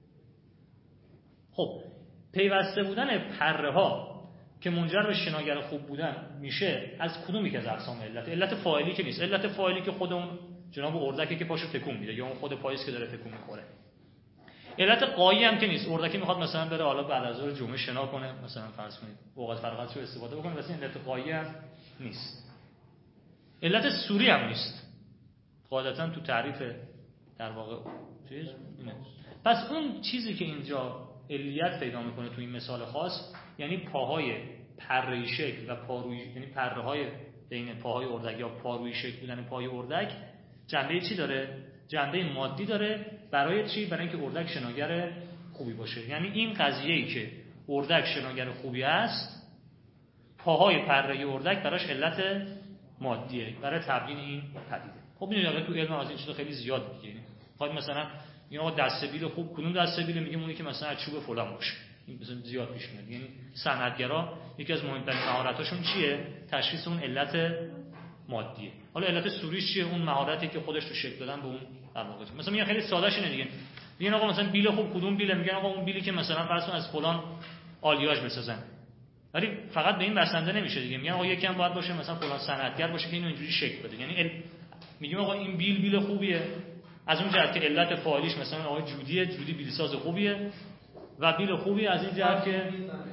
S1: خب پیوسته بودن پره‌ها که منجر به شناگر خوب بودن میشه از کدومی که از اقسام علت؟ علت فاعلی که نیست. علت فاعلی که خود اون جناب اردکی که پاشو تکون میده یا اون خود پاییز که داره تکون میخوره. علت قایی هم که نیست. اردکی میخواد مثلا بره حالا بعد از ظهر جمعه شنا کنه، مثلا فرض کنید اوقات فراغتشو استفاده بکنه، واسه علت قایی هم نیست. علت سوری هم نیست. قاعدتا تو تعریف در واقع چیز اینه. پس اون چیزی که اینجا علیت پیدا میکنه تو این مثال خاص، یعنی پاهای پره‌ای شکل و پارویی، یعنی پره‌های بین پاهای اردک یا پارویی شکل بودن پای اردک، جنبه چی داره؟ جنبه مادی داره. برای چی؟ برای اینکه اردک شناگر خوبی باشه. یعنی این قضیه‌ای که اردک شناگر خوبی است، پاهای پره‌ای اردک براش علت مادیه برای تبیین این پدیده. خب می‌دونید تو علم از این چیزا خیلی زیاد میگه. خب مثلا یا آقا دسته‌بیل خوب کدوم دسته‌بیل؟ میگیم اونی که مثلا از چوب فلان باشه. این مثلا زیاد پیش میاد. یعنی صنعتگرا یکی از مهمترین مهارتاشون چیه؟ تشخیص اون علت مادیه. حالا علت سوریش چیه؟ اون مهارتی که خودش تو شکل دادن به اون در واقع. مثلا میگن خیلی سادهش اینه دیگه. میگن آقا مثلا بیل خوب کدوم بیله؟ میگن آقا اون بیلی که مثلا فرض کن از فلان آلیاژ بسازن. ولی فقط به این بسنده نمیشه دیگه. میگن آقا یکی هم باید باشه مثلا فلان صنعتگر باشه که اینو اینجوری شکل بده. یعنی ال... میگیم آقا این بیل بیل خوبیه از اون جهت که علت فاعلیش مثلا آقای جودیه، جودی بیلساز خوبیه و بیل خوبی از این جهت که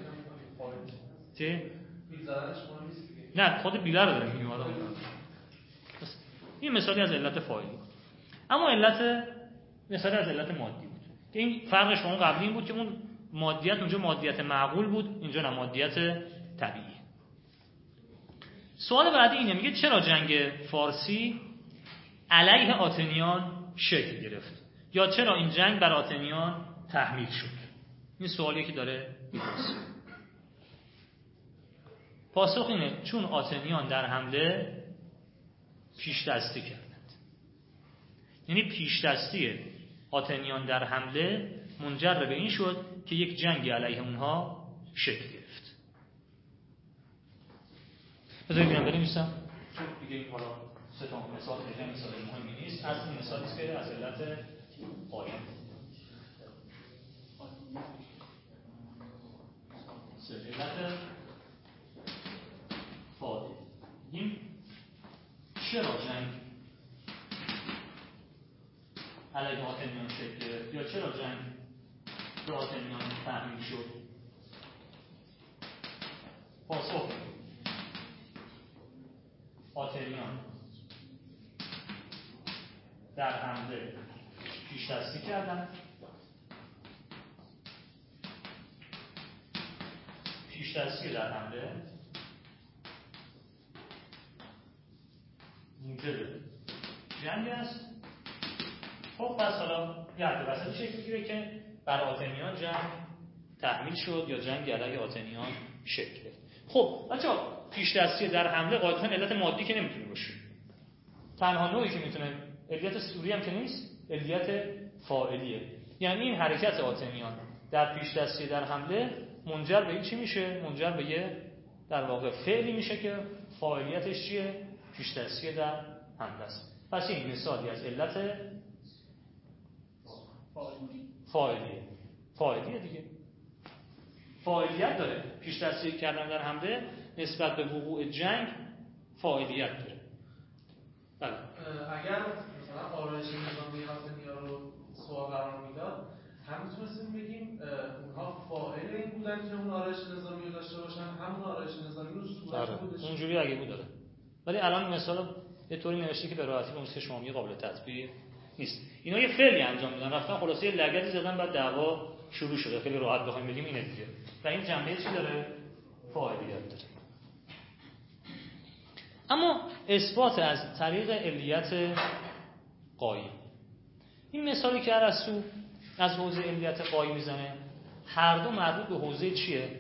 S1: چی؟ نه خود بیله رو داریم میگیم. این مثالی از علت فاعلی. اما علت مثالی از علت مادی بود که این فرقش با اون قبلی این بود که اون مادیت اونجا مادیت معقول بود، اینجا نه مادیت طبیعی. سوال بعدی اینه، میگه چرا جنگ فارسی علیه آتنیان شکل گرفت یا چرا این جنگ بر آتنیان تحمیل شد؟ این سوالی که داره میپرسه. پاسخ اینه چون آتنیان در حمله پیش دستی کردند. یعنی پیش دستی آتنیان در حمله منجر به این شد که یک جنگ علیه اونها شکل گرفت. بذارید ببینم بنویسم چون دیگه این حالا سه تا مثال دیگه مثال مهمی نیست. از این مثالی است که از علت قایم علت فاضل این چرا جنگ علیه آتنیان شکل گرفت یا چرا جنگ به آتنیان تحمیل شد؟ پاسخ آتنیان در حمله پیش دستی کردند. پیش دستی در حمله موجب جنگ است. خب پس حالا یه حد وسطی شکل میگیره که بر آتنیان جنگ تحمیل شد یا جنگ علیه آتنیان شکل گرفت. خب بچه‌ها پیش دستی در حمله قاعدتاً علت مادی که نمیتونه باشه. تنها نوعی که میتونه علت سوری هم که نیست، علت فاعلیه. یعنی این حرکت آتنیان در پیش دستی در حمله منجر به چی میشه؟ منجر به یه در واقع فعلی میشه که فاعلیتش چیه؟ پیش دستی در حمله است. پس این مثالی از علت فاعلیه. فاعلیه دیگه. فاعلیت داره. پیش دستی کردن در حمله نسبت به وقوع جنگ فاعلیت داره. بله.
S4: اگر مثلا آرایش نظامی آتنیا رو سوال قرار میداد، هم میتونستیم بگیم اونها فاعل این بودن که اون آرایش نظامی رو داشته باشن، همون آرایش نظامی رو صورت بودش.
S1: اونجوری اگه بود داره. ولی الان مثلا یه طوری نوشته که به راحتی به نسخه شمالی قابل تطبیق نیست. اینا یه فعلی انجام میدن، رفتن خلاصه یه لگدی زدن بعد دعوا شروع شده. خیلی راحت بخوایم بگیم اینه دیگه. و این جنبه چی داره؟ فاعلیت داره. اما اثبات از طریق علیت قایم. این مثالی که ارسطو از حوزه علیت قایم میزنه هر دو مربوط به حوزه چیه؟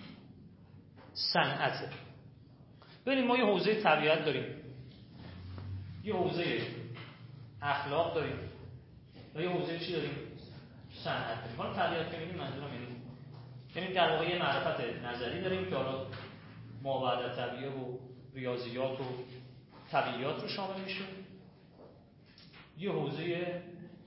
S1: صنعته. ببینید ما یه حوزه طبیعت داریم، یه حوزه اخلاق داریم و یه حوزه چی داریم؟ صنعت داریم. حالا طبیعت که میگیم منظورم اینه، یعنی در واقع یه معرفت نظری داریم که حالا مابعد طبیعه و ریاضیات و طبیعیات رو شامل میشه. یه حوزه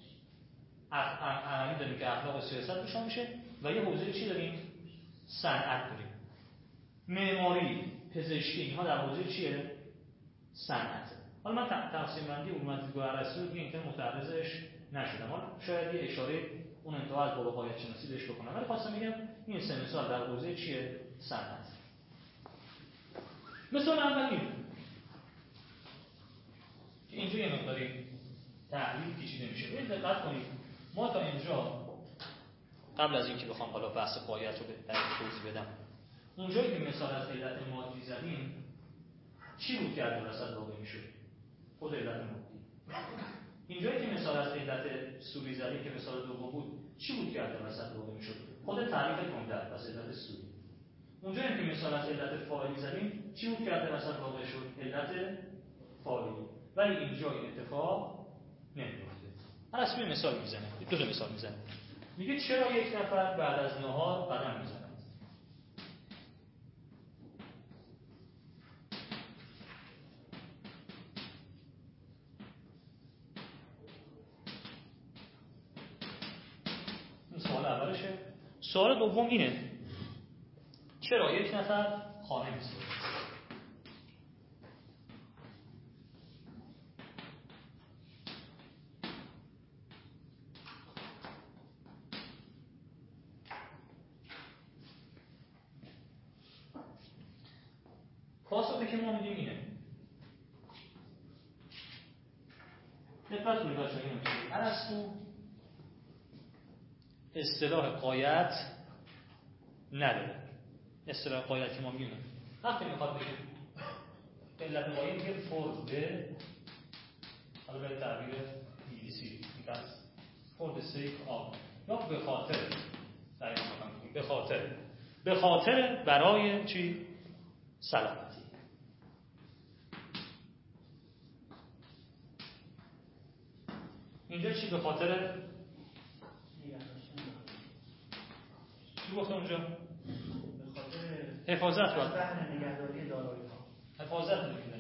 S1: عملی داریم که اخلاق و سیاست رو شامل میشه و یه حوزه چی داریم؟ صنعت داریم. معماری، پزشکی، اینها در حوزه چیه؟ صنعت. حالا من تقسیم بندی علوم دیدگاه ارسطو رو دیگه اینطور متعرضش نشدم. حالا شاید یه اشاره اون انتها از باب غایت شناسی بهش بکنم، ولی خواستم بگم این سه مثال در حوزه چیه؟ صنعت. مثال اول این که اینجا یه مقداری تحلیل پیچیده میشه. ببین دقت کنید، ما تا اینجا قبل از اینکه بخوام حالا بحث غایت رو در توضیح بدم، اونجایی که مثال از علت مادی زدیم چی بود که در وسط واقع میشد؟ خود علت مادی. اینجایی که مثال از علت سوری زدیم که مثال دوم بود چی بود که در وسط واقع میشد؟ خود تعریف کنده پس علت سوری. اونجایی که مثال از علت فاعلی زدیم چی بود که در وسط واقع شد؟ علت فاعلی. ولی اینجا این اتفاق نمیفته. ارسطو یه مثال میزنه، دو تا مثال میزنه. میگه چرا یک نفر بعد از نهار قدم میزنه؟ این سوال اولشه. سوال دوم اینه چرا یک نفر خانه میسازه؟ پاسخی که ما میدیم اینه. دقت کنید بچه‌ها، اینو میگه ارسطو اصطلاح غایت نداره. اصطلاح غایتی ما میگیم وقتی میخواد بگه علت غایه میگه فور به حالا به تعبیر انگلیسی میگن فور the sake of یا به خاطر دقیقاً به خاطر به خاطر برای چی؟ سلامتی. اینجا چی به خاطر چی گفتم اونجا؟
S2: به خاطر
S1: حفاظت باید
S2: بهره نگهداری دارایی‌ها.
S1: حفاظت می‌کنه.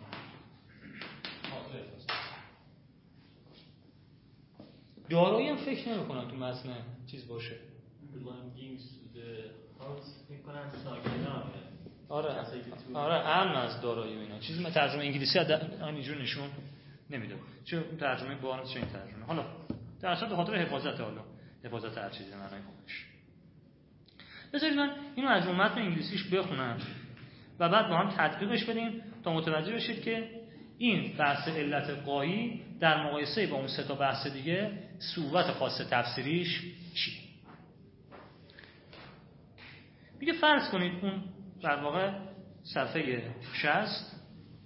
S1: دارایی هم فکر نمی‌کنم تو متن چیز باشه.
S3: belongings to the house میکنن ساکنان.
S1: آره آره امن از دارایی و اینا. چیزی من ترجمه انگلیسی همینجور نشون نمیده. چه ترجمه بارنز چه این ترجمه. حالا در اصل به خاطر حفاظت حالا حفاظت هر چیزی معنای خودش. بذارید من اینو از اون متن انگلیسیش بخونم و بعد با هم تطبیقش بدیم تا متوجه بشید که این بحث علت غایی در مقایسه با اون سه تا بحث دیگه صعوبت خاص تفسیریش چی؟ میگه فرض کنید اون در واقع صفحه شصت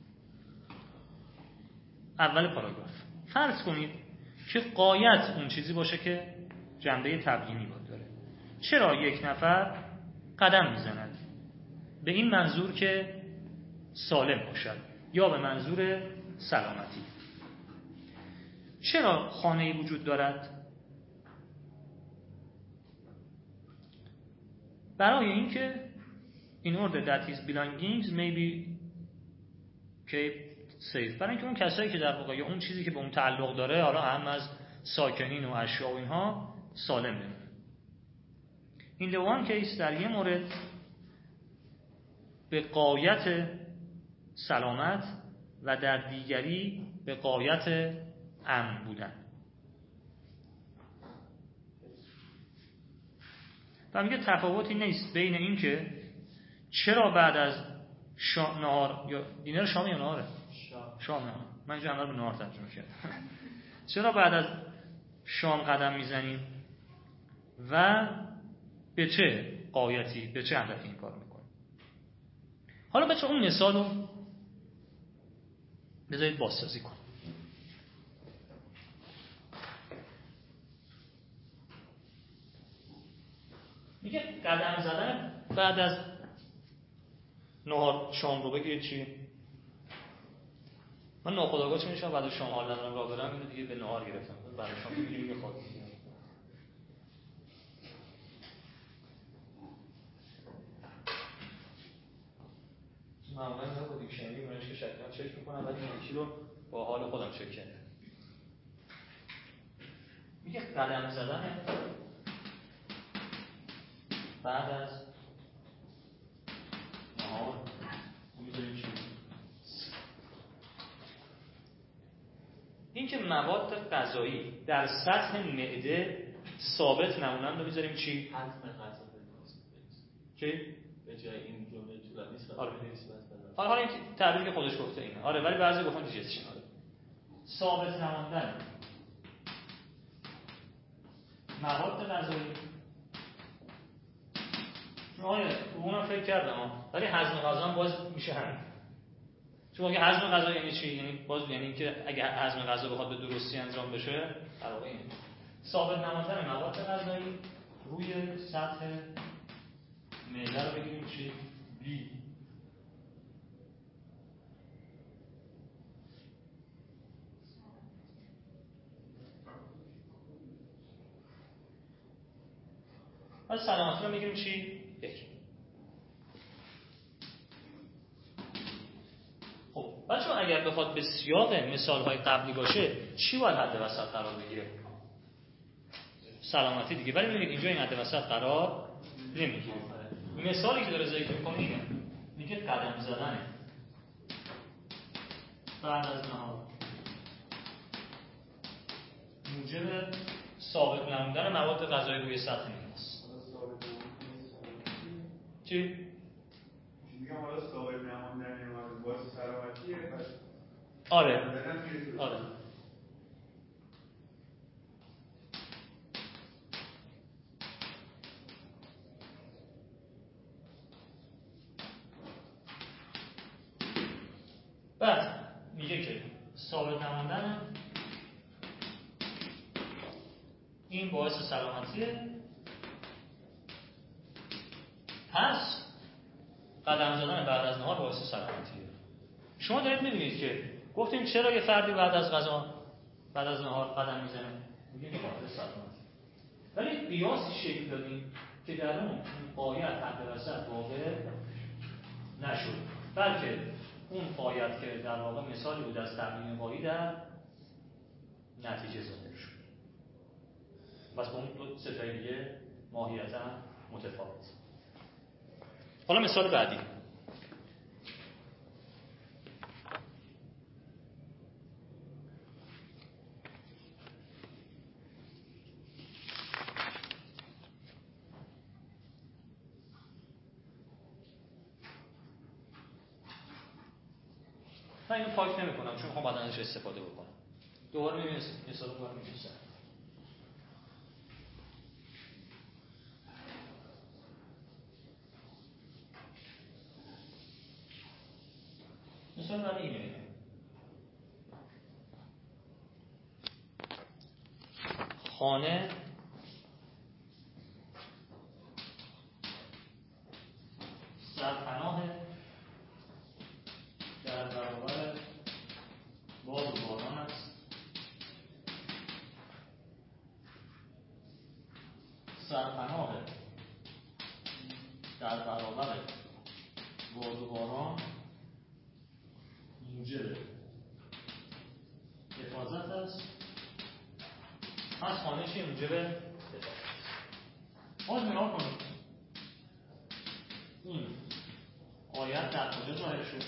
S1: اول پاراگراف، فرض کنید که غایت اون چیزی باشه که جنبه تبیینی بود داره. چرا یک نفر قدم میزند؟ به این منظور که سالم باشد یا به منظور سلامتی. چرا خانه‌ای وجود دارد؟ برای اینکه in order that his belongings may be kept safe. برای اینکه اون کسایی که در واقع یا اون چیزی که به اون تعلق داره حالا هم از ساکنین و اشیاء و اینها سالم بمونه. in the one case در یه مورد به غایت سلامت و در دیگری به غایت امن بودن. و میگه تفاوتی نیست بین این که چرا بعد از شام نهار یا دینر شام یا نهاره شام شام نهار. من اینجا همه رو به نهار ترجمه کردم. چرا بعد از شام قدم میزنیم و به چه غایتی به چه هدفی این کار میکنیم؟ حالا بچه اون مثال رو بذارید بازسازی کنیم. میگه قدم زدن بعد از نهار شام رو بگید چی؟ من ناخودآگاه چه میشم بعد از شام حال ندارم راه برم اینو دیگه به نهار گرفتم. بعد از شام میگیم میخواد. معمولا نه با دیکشنری منش که شکلم چک میکنم ولی این یکی رو با حال خودم چک کردم. میگه قدم زدن بعد از نهار میذاریم چی؟ این که مواد غذایی در سطح معده ثابت نمونن رو میذاریم چی؟
S3: حتم غذا بنویسید.
S1: چی؟
S3: به جای این جمله طولانی است.
S1: آره بنویسید. حالا حالا این تعبیری که خودش گفته اینه. آره ولی بعضی گفتن دیگه چی آره. ثابت نموندن مواد غذایی. آره اونم فکر کردم ولی هضم غذا هم باز میشه همین. چون اگه هضم غذا یعنی چی؟ یعنی باز یعنی اینکه اگه هضم غذا بخواد به درستی انجام بشه در واقع این ثابت نموندن مواد غذایی روی سطح معده رو بگیریم چی؟ بی. از سلامتی رو میگیم چی؟ یک. خب بچه‌ها اگر بخواد به سیاق مثال‌های قبلی باشه چی باید حد وسط قرار بگیره؟ سلامتی دیگه. ولی می‌بینید اینجا این حد وسط قرار نمیگیره. مثالی که داره ذکر می‌کنه اینه. میگه قدم زدن بعد از نهار موجب ثابت نموندن مواد غذایی روی سطح معده است. چی؟
S5: میگم حالا ثابت نموندن واسه سلامتیه.
S1: آره. آره. بعد میگه که ثابت نموندن این باعث سلامتیه. پس قدم زدن بعد از نهار باعث سلامتیه. شما دارید می‌بینید که گفتیم چرا یه فردی بعد از غذا بعد از نهار قدم میزنه میگه به خاطر سلامت. ولی قیاسی شکل دادیم که در اون قایت حد وسط واقع نشد، بلکه اون قایت که در واقع مثالی بود از تبیین قایی در نتیجه ظاهر شد. بس با اون دو ستای دیگه ماهیتا متفاوت. حالا مثال بعدی. من اینو پاک نمی کنم چون میخوام بعد ازش استفاده بکنم. دوباره میبینید مثال رو می‌نویسم. مثال بعدی اینه. خانه سرپناه در برابر باد و باران است. سرپناه در برابر باد و باران موجب حفاظت است. از خانه چی موجب حفاظت است. باز نگاه کنید این آیت در کجا ظاهر شد؟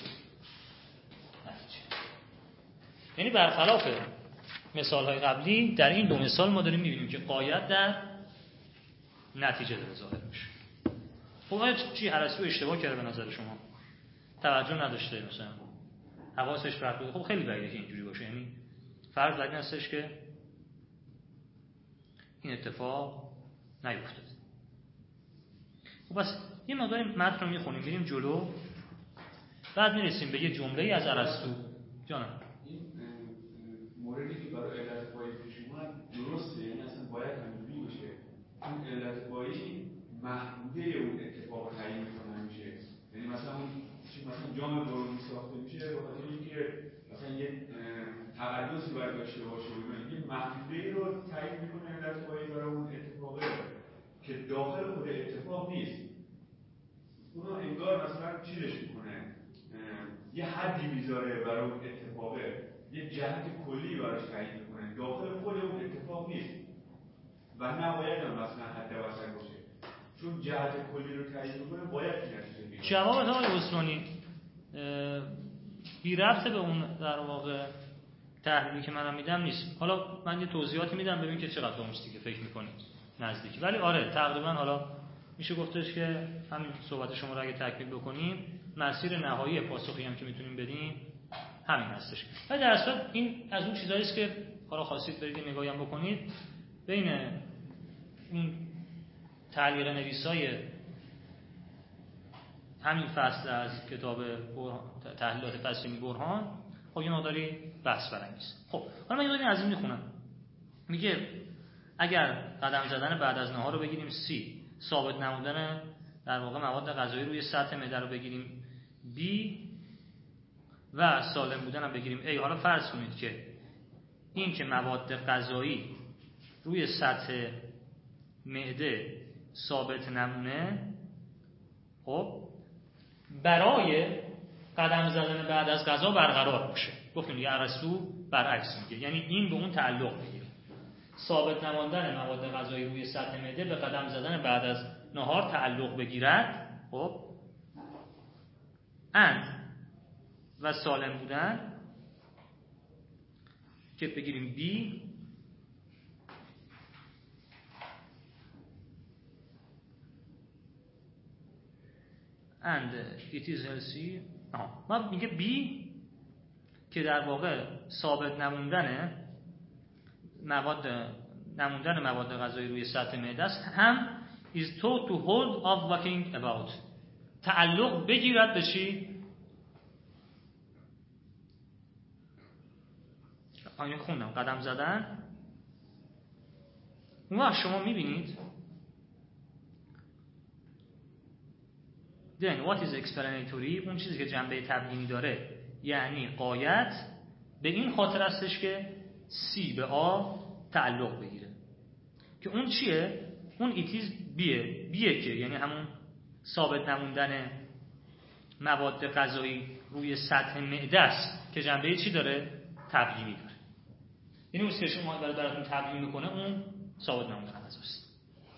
S1: یعنی برخلاف مثال‌های قبلی در این دو مثال ما داریم می‌بینیم که قایت در نتیجه داره ظاهر میشه. خب آیا چی ارسطو اشتباه کرده به نظر شما؟ توجه نداشته مثلا حواسش پرت بوده؟ خب خیلی بعیده که اینجوری باشه. یعنی فرض بر این هستش که این اتفاق نیفتاد. خب بس یه مقدار متن رو می‌خونیم میریم جلو، بعد میرسیم به یه جمله‌ای از ارسطو. جانم
S5: موردی که برای علت قایی پیش اومد درسته، یعنی اصلا باید همینجوری باشه. اون علت قایی محدوده اون اتفاق تعیین میکنه همیشه. یعنی مثلا اون چی مثلا جام برونی ساخته میشه به خاطر اینکه مثلا یه تقلصی باید داشته باشه و یه محدوده رو تعیین میکنه علت قایی برای اون اتفاقه که داخل خود اتفاق نیست. اونو انگار مثلا چیزش میکنه، یه حدی میذاره برای اون اتفاقه، یه جهت کلی براش تعیین میکنه، داخل خود اون اتفاق نیست و نباید هم مثلا حد وسط باشه، چون جهت کلی رو تعیین میکنه باید نتیجه بگیره.
S1: جواب آقای عثمانی بی ربط به اون در واقع تحلیلی که منم میدم نیست. حالا من یه توضیحاتی میدم ببین که چقدر به اون چیزی که فکر میکنید نزدیکی. ولی آره تقریبا حالا میشه گفتش که همین صحبت شما رو اگه تکمیل بکنیم مسیر نهایی پاسخی هم که میتونیم بدیم همین هستش. و در اصل این از اون چیزایی است که حالا خواستید برید نگاهی هم بکنید بین اون تعلیق نویسای همین فصل از کتاب تحلیلات فصلی برهان خب یه مقداری بحث برانگیزه. خب حالا من یه از این میخونم. میگه اگر قدم زدن بعد از نهار رو بگیریم سی، ثابت نمودن در واقع مواد غذایی روی سطح معده رو بگیریم B و سالم بودن هم بگیریم A. حالا فرض کنید که این که مواد غذایی روی سطح معده ثابت نمونه، خب برای قدم زدن بعد از غذا برقرار باشه. گفتیم دیگه ارسطو برعکس میگه، یعنی این به اون تعلق میگیره. ثابت نماندن مواد غذایی روی سطح معده به قدم زدن بعد از نهار تعلق بگیرد. خب اند و سالم بودن که بگیریم B and it is healthy. آها ما میگه B که در واقع ثابت نموندن مواد نموندن مواد غذایی روی سطح معده است هم is taught to hold of walking about. تعلق بگیرد به چی؟ آینه خوندم قدم زدن. اون وقت شما میبینید then what is explanatory، اون چیزی که جنبه تبیینی داره یعنی قایت به این خاطر هستش که سی به آ تعلق بگیره که اون چیه؟ اون ایتیز بیه بیه که یعنی همون ثابت نموندن مواد غذایی روی سطح معده است که جنبه چی داره؟ تبیینی داره. یعنی اون سرشون ما داره براتون تبیین میکنه، اون ثابت نموندن غذاست.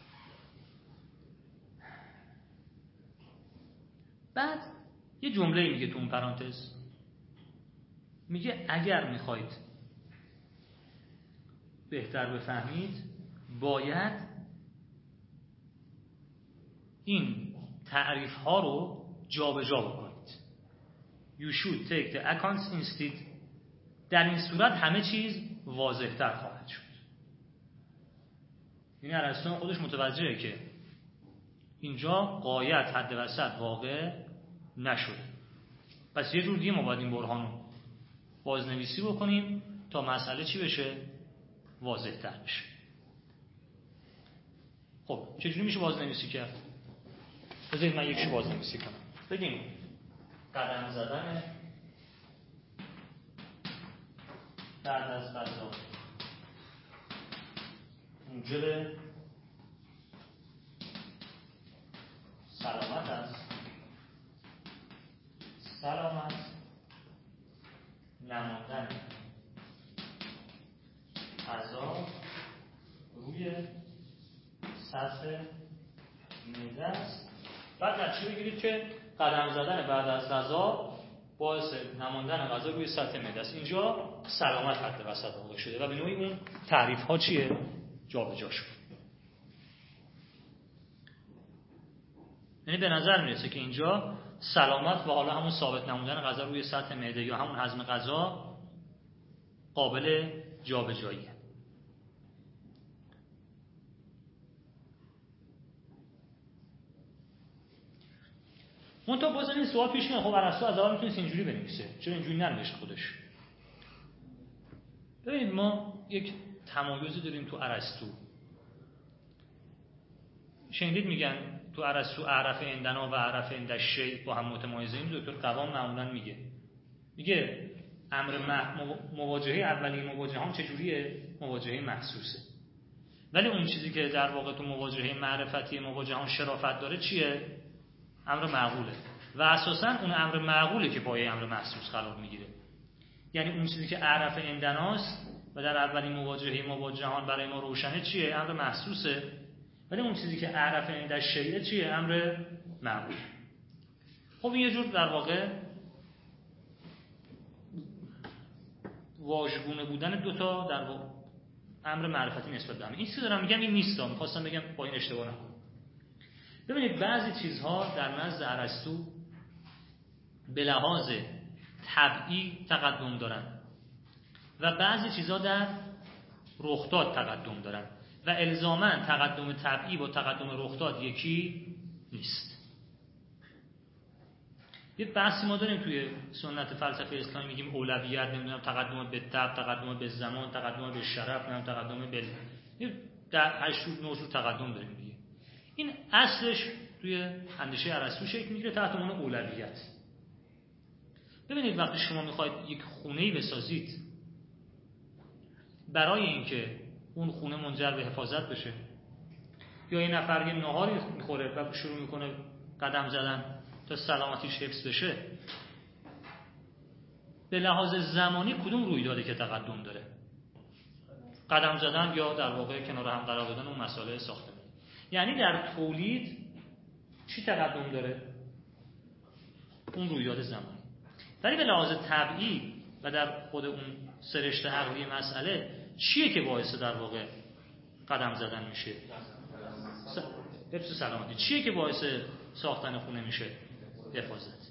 S1: بعد یه جمله میگه تو اون پرانتز، میگه اگر میخواید بهتر بفهمید باید این تعریف ها رو جابجا بکنید. You should take the accounts instead. در این صورت همه چیز واضح تر خواهد شد. یعنی ارسطو خودش متوجهه که اینجا غایت حد وسط واقع نشده. پس یه جور دیگه ما باید این برهان رو بازنویسی بکنیم تا مسئله چی بشه؟ واضح تر بشه. خب چجوری میشه بازنویسی کرد؟ بذارید من یکیشو بازنویسی کنم. بگیم قدم زدن بعد از غذا موجب سلامت است. سلامت نماندن غذا روی سطح معده است. بعد نتیجه بگیرید که قدم زدن بعد از غذا باعث نماندن غذا روی سطح معده است. اینجا سلامت حد وسط واقع شده و به نوعی اون تعریف ها چیه؟ جابجا شد. یعنی به نظر میرسه که اینجا سلامت و حالا همون ثابت نموندن غذا روی سطح معده یا همون هضم غذا قابل جابجاییه. منتها باز این سوال پیش میاد، خب ارسطو از اول میتونست اینجوری بنویسه، چرا اینجوری ننوشت خودش؟ ببینید ما یک تمایزی داریم تو ارسطو. شنیدید میگن تو ارسطو اعرف عندنا و اعرف عند الشیء با هم متمایزین. دکتر قوام معمولا میگه میگه امر مواجهه اولیه مواجهه هم چجوریه؟ مواجهه محسوسه. ولی اون چیزی که در واقع تو مواجهه معرفتی مواجهه هم شرافت داره چیه؟ امر معقوله و اساساً اون امر معقوله که پایه امر محسوس قرار میگیره. یعنی اون چیزی که اعرف عندناست و در اولین مواجهه ما با جهان برای ما روشنه چیه؟ امر محسوسه. ولی اون چیزی که اعرف عند الشیء چیه؟ امر معقول. خب این یه جور در واقع واژگونه بودن دوتا در واقع امر معرفتی نسبت به هم. این چیزی دارم میگم این نیستا، میخواستم بگم با این اشتباه نکنم. ببینید بعضی چیزها در نزد ارسطو به لحاظ طبعی تقدم دارن و بعضی چیزها در رخداد تقدم دارن و الزاماً تقدم طبعی با تقدم رخداد یکی نیست. یه بحثی ما داریم توی سنت فلسفه اسلامی، میگیم اولویت، نمیدونم تقدم به طبع، تقدم به زمان، تقدم به شرف، نمیدونم تقدم به در هشت نوع تقدم داریم دیگه. این اصلش توی اندیشه ارسطو شکل میگیره تحت عنوان اولویت. ببینید وقتی شما میخواید یک خونه‌ای بسازید، برای اینکه اون خونه منجر به حفاظت بشه یا یه نفر یه ناهاری میخوره و شروع میکنه قدم زدن تا سلامتیش حفظ بشه، به لحاظ زمانی کدوم رویداده که تقدم داره؟ قدم زدن یا در واقع کنار هم قرار دادن اون مسائل ساختمانی. یعنی در تولید چی تقدم داره؟ اون رویداد زمانی. ولی به لحاظ طبعی و در خود اون سرشت عقلی مسئله چیه که باعث در واقع قدم زدن میشه؟ حفظ سلامتی. چیه که باعث ساختن خونه میشه؟ حفاظت.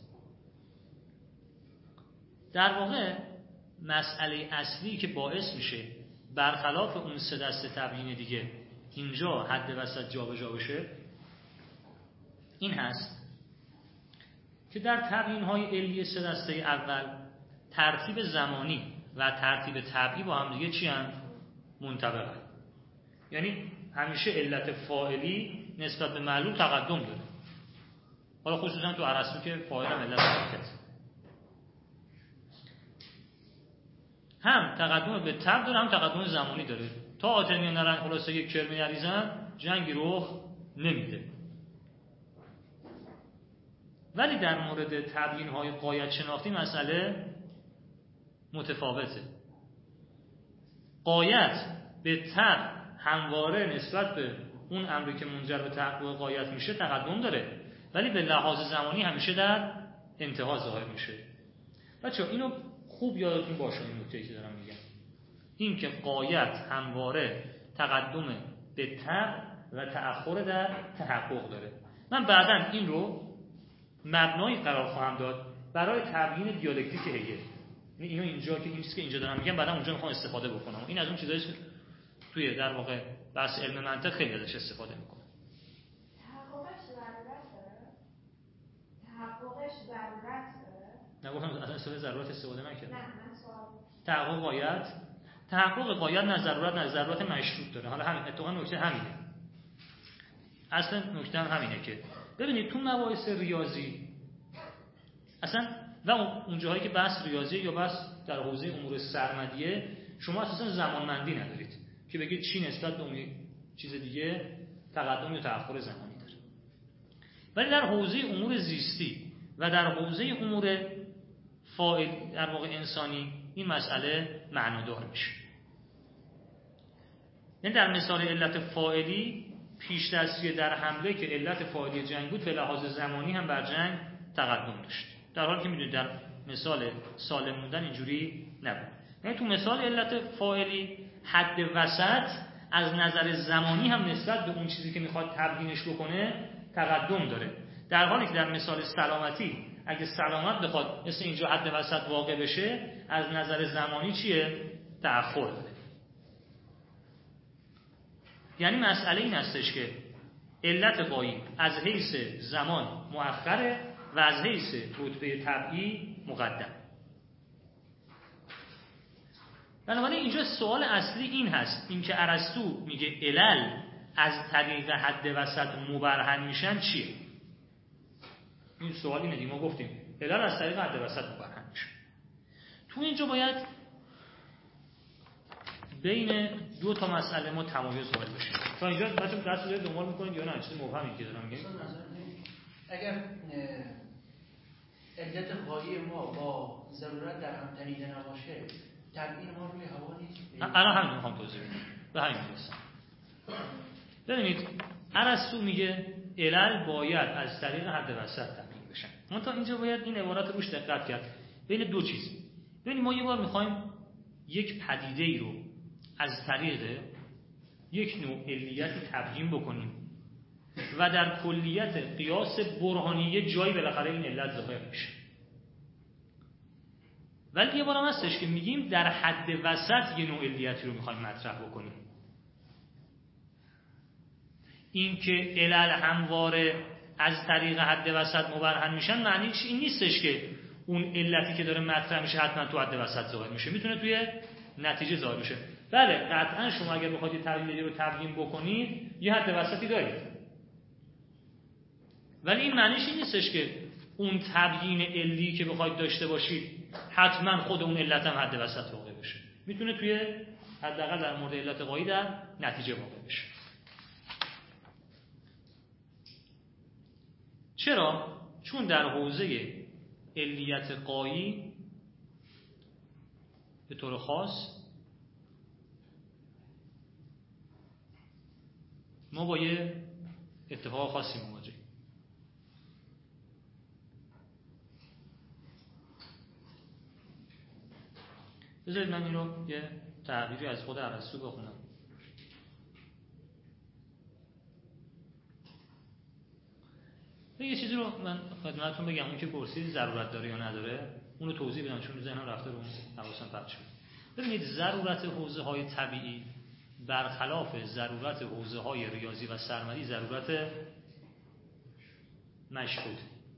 S1: در واقع مسئله اصلی که باعث میشه برخلاف اون سه دسته تبیین دیگه اینجا حد وسط جابجا بشه این هست که در تبیین‌های علی سه دسته اول ترتیب زمانی و ترتیب طبعی با هم دیگه چی هم؟ منطبقن. یعنی همیشه علت فاعلی نسبت به معلول تقدم داره. حالا خصوصا تو ارسطو که فاعل هم علت حرکت. هم تقدم به تبع داره هم تقدم زمانی داره. تا آتنیان نرن خلاصه یک کرمی نریزن جنگی رخ نمیده. ولی در مورد تبیین های غایت شناختی مسئله متفاوته. غایت به تبع همواره نسبت به اون امری که منجر به تحقق غایت میشه تقدم داره، ولی به لحاظ زمانی همیشه در انتها ظاهر میشه. بچه‌ها اینو خوب یادتون باشه، این نکته‌ای که دارم میگم، این که غایت همواره تقدم به تبع و تأخر در تحقق داره. من بعداً این رو مبنایی قرار خواهم داد برای تبیین دیالکتیک هگل. اینو اینجا که این چیزی که اینجا دارم میگم بعداً اونجا میخوام استفاده بکنم. این از اون چیزایی که توی در واقع بحث علم منطق خیلی ازش استفاده میکنه.
S6: تحققش ضرورت داره؟ تحققش ضرورت داره؟
S1: نگفتم اصلا استفاده ضرورت استفاده نکردم.
S6: نه من سوال
S1: تحقق غایت تحقق غایت نه ضرورت نه ضرورت مشروط داره. حالا همین اتفاقا نکته همینه. اصلا نکته هم همینه که ببینید تو مباحث ریاضی اصلا و اون جاهایی که بحث ریاضی یا بحث در حوزه امور سرمدیه شما اساسا زمانمندی ندارید که بگید چی نسبت به اون چیز دیگه تقدم یا تأخر زمانی داره. ولی در حوزه امور زیستی و در حوزه امور فاعل در واقع انسانی این مسئله معنادار میشه. یعنی در مثال علت فاعلی پیش دستی در حمله که علت فاعلی جنگ بود به لحاظ زمانی هم بر جنگ تقدم داشت، در حالی که میدونید در مثال سالم موندن اینجوری نبود. یعنی تو مثال علت فاعلی حد وسط از نظر زمانی هم نسبت به اون چیزی که میخواد تبیینش بکنه تقدم داره، در حالی که در مثال سلامتی اگه سلامت بخواد مثل اینجا حد وسط واقع بشه از نظر زمانی چیه؟ تأخر داره. یعنی مسئله این هستش که علت غایی از حیث زمان مؤخره و از حیث رتبه طبعی مقدم. بنابراین اینجا سوال اصلی این هست، اینکه ارسطو میگه علل از طریق حد وسط مبرهن میشن چیه؟ این سوال اینه دیگه، ما گفتیم علل از طریق حد وسط مبرهن میشن. تو اینجا باید بین دو تا مسئله ما تمایز قائل بشیم. تا اینجا بچه‌ها دست رو دنبال میکنید یا نه؟ چیز مبهمی که دارم میگم.
S2: اگر علت غایی ما با ضرورت در هم تنیده نباشه تبیین ما روی هوا نیست.
S1: الان همین میخوام توضیح بدم. به همین میرسم. ببینید ارسطو میگه علل باید از طریق حد وسط تبیین بشن. ما تا اینجا باید این عبارت روش دقت کرد. بین دو چیز. ببینید ما یه بار میخوایم یک پدیده‌ای رو از طریق یک نوع علیتی تبیین بکنیم و در کلیت قیاس برهانی جایی بالاخره این علت ظاهر میشه. ولی یه بارم هستش که میگیم در حد وسط یه نوع علیتی رو میخوایم مطرح بکنیم. این که علل همواره از طریق حد وسط مبرهن میشن معنیش این نیستش که اون علتی که داره مطرح میشه حتما تو حد وسط ظاهر میشه، میتونه توی نتیجه ظاهر میشه. بله قطعا شما اگر بخواید یه تبیینی رو تبیین بکنید یه حد وسطی دارید، ولی این معنیش این نیستش که اون تبیین علی که بخواید داشته باشید حتما خود اون علت هم حد وسط واقع بشه، میتونه توی حداقل در مورد علت غایی در نتیجه واقع بشه. چرا؟ چون در حوزه علیت غایی به طور خاص ما با یه اتفاق خاصی مواجهیم. بذارید من این رو یه تعبیری از خود ارسطو بخونم. یه چیزی رو من خدمتتون بگم، اون که پرسید ضرورت داره یا نداره اون رو توضیح بدم چون ذهنم رفته رو اون حواسم پرت شد. ببینید ضرورت حوزه های طبیعی برخلاف ضرورت حوزه های ریاضی و سرمدی ضرورت مشهود.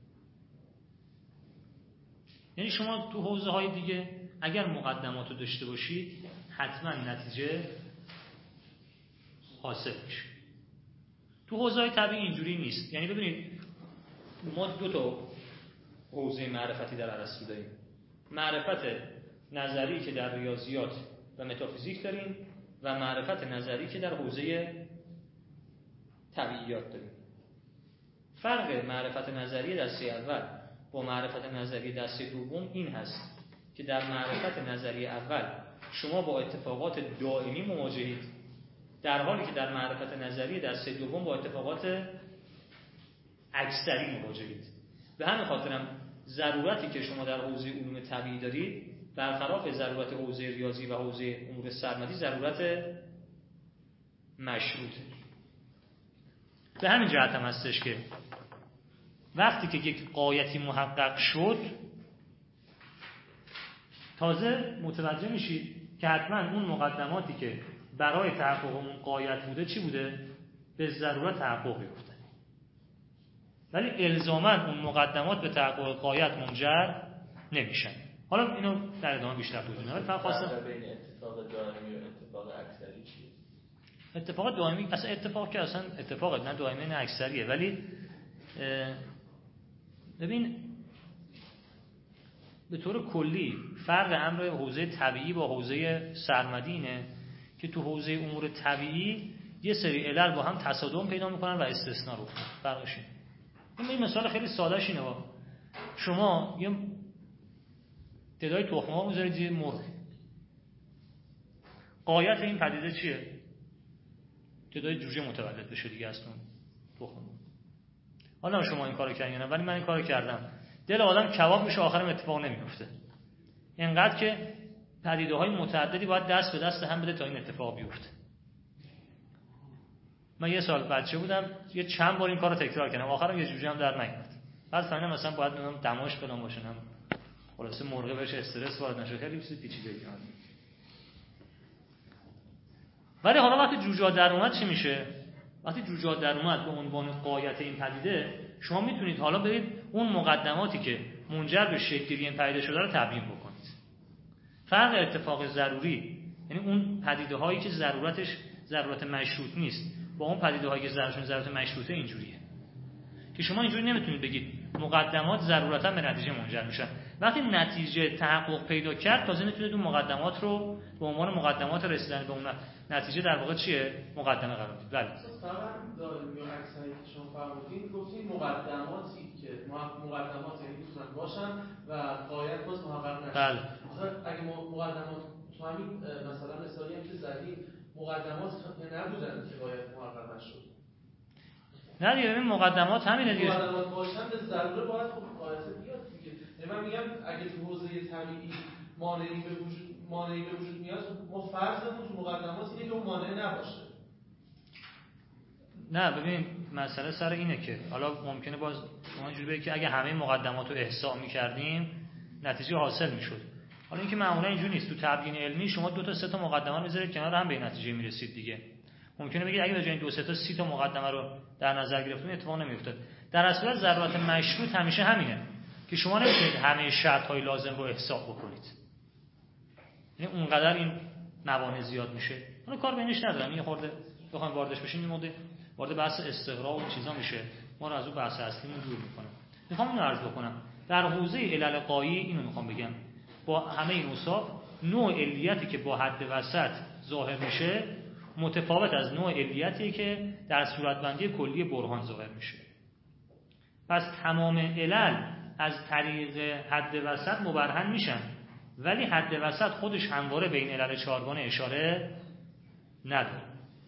S1: یعنی شما تو حوزه های دیگه اگر مقدمات رو داشته باشید حتما نتیجه حاصل میشه. تو حوزه های طبیعی اینجوری نیست. یعنی ببینید ما دو تا حوزه معرفتی در ارسطو داریم، معرفت نظری که در ریاضیات و متافیزیک داریم و معرفت نظری که در حوزه طبیعیات داریم. فرق معرفت نظری دسته اول با معرفت نظری دسته دوم این هست که در معرفت نظری اول شما با اتفاقات دائمی مواجهید، در حالی که در معرفت نظری دسته دوم با اتفاقات اکثری مواجهید. به همین خاطرم ضرورتی که شما در حوزه علوم طبیعی دارید برخلاف ضرورت حوزه ریاضی و حوزه امور سرمدی ضرورت مشروطه. به همین جهت هم هستش که وقتی که یک غایتی محقق شد تازه متوجه میشید که حتما اون مقدماتی که برای تحقق اون غایت بوده چی بوده؟ به ضرورت تحقق بیفته. ولی الزاما اون مقدمات به تحقق غایت منجر نمیشن. حالا اینو در ادامه بیشتر توضیح میدم. فقط خواستم
S3: بین اتفاق دائمی و اتفاق اکثری چیه؟
S1: اتفاق دائمی اصلا اتفاق که اصلا اتفاق نه دائمی نه اکثریه، ولی ببین به طور کلی فرق امر حوزه طبیعی با حوزه سرمدی اینه که تو حوزه امور طبیعی یه سری علل با هم تصادم پیدا میکنن و استثناء رو فرقش اینه. این مثال خیلی سادهش اینه، شما یه تعداد تخم‌ها میذارید زیر مرغ، غایت این پدیده چیه؟ تعداد جوجه متولد بشه دیگه از اون تخم. حالا شما این کارو کردین نه، ولی من این کارو کردم، دل آدم کباب میشه، آخرم اتفاق نمیفته. اینقدر که پدیده‌های متعددی باید دست به دست هم بده تا این اتفاق بیفته. من یه سال بچه بودم یه چند بار این کارو تکرار کردم، آخرم یه جوجه هم در نیومد. بعد فهمیدم مثلا باید منم دماش فلان باشه، هم خلاصه مرغ بهش استرس وارد نشه، خیلی چیز پیچیده‌ای کرد. ولی حالا وقتی جوجه در اومد چی میشه؟ وقتی جوجه در اومد به عنوان غایت این پدیده، شما میتونید حالا برید اون مقدماتی که منجر به شکل‌گیری این پدیده شده رو تبیین بکنید. فرق اتفاق ضروری، یعنی اون پدیده هایی که ضرورتش ضرورت مشروط نیست، با اون پدیده هایی که ضرورتشون ضرورت مشروطه اینجوریه که شما اینجوری نمیتونید بگید مقدمات ضرورتا به نتیجه منجر میشن. وقتی نتیجه تحقق پیدا کرد تازه میتونید اون مقدمات رو به عنوان مقدمات رسیدن به اون نتیجه در واقع چیه؟ مقدمه قرار بدید. بله.
S4: طبعا دائمی و اکثری که شما فرمودین گفتین مقدماتی که مقدمات یعنی میتونن باشن و غایت باز محقق نشه.
S1: بله.
S4: اگه مقدمات تو همین مثلا مثالی هم که زدیم مقدمات نبودن که غایت محقق نشد.
S1: نه دیگه، ببین مقدمات همینه دیگه.
S4: مقدمات باشن به ضروره باید خب غایت بیاد دیگه. من میگم اگه تو حوزه طبیعی مانعی به وجود مانعی به وجود میاد، ما فرضمون تو مقدمات اینه که اون مانع نباشه.
S1: نه ببین مسئله سر اینه که حالا ممکنه باز شما اینجوری بگید که اگه همه مقدمات رو احصا می‌کردیم نتیجه حاصل می‌شد. حالا اینکه معمولا اینجوری نیست. تو تبیین علمی شما دو تا سه تا مقدمه می‌ذارید کنار هم به نتیجه می‌رسید دیگه. ممکنه بگید اگه به جای دو سه تا سی تا مقدمه رو در نظر گرفتیم اتفاق نمی‌افتاد. در اصل ضرورت مشروط همیشه همینه که شما نمی‌تونید همه شرط‌های لازم رو احصا بکنید. یعنی اونقدر این موانع زیاد میشه. حالا کار بینش ندارم، یه خورده بخوام واردش بشیم این مورد وارد بحث استقرا و چیزا میشه، ما رو از اون بحث اصلیمون دور میکنه. میخوام اینو عرض بکنم در حوزه علل غایی اینو میخوام بگم، با همه این اوصاف نوع علیتی که با حد وسط ظاهر میشه متفاوت از نوع علیتی که در صورتبندی کلی برهان ظاهر میشه. پس تمام علل از طریق حد وسط مبرهن میشن، ولی حد وسط خودش همواره به این علل چهارگانه اشاره نداره.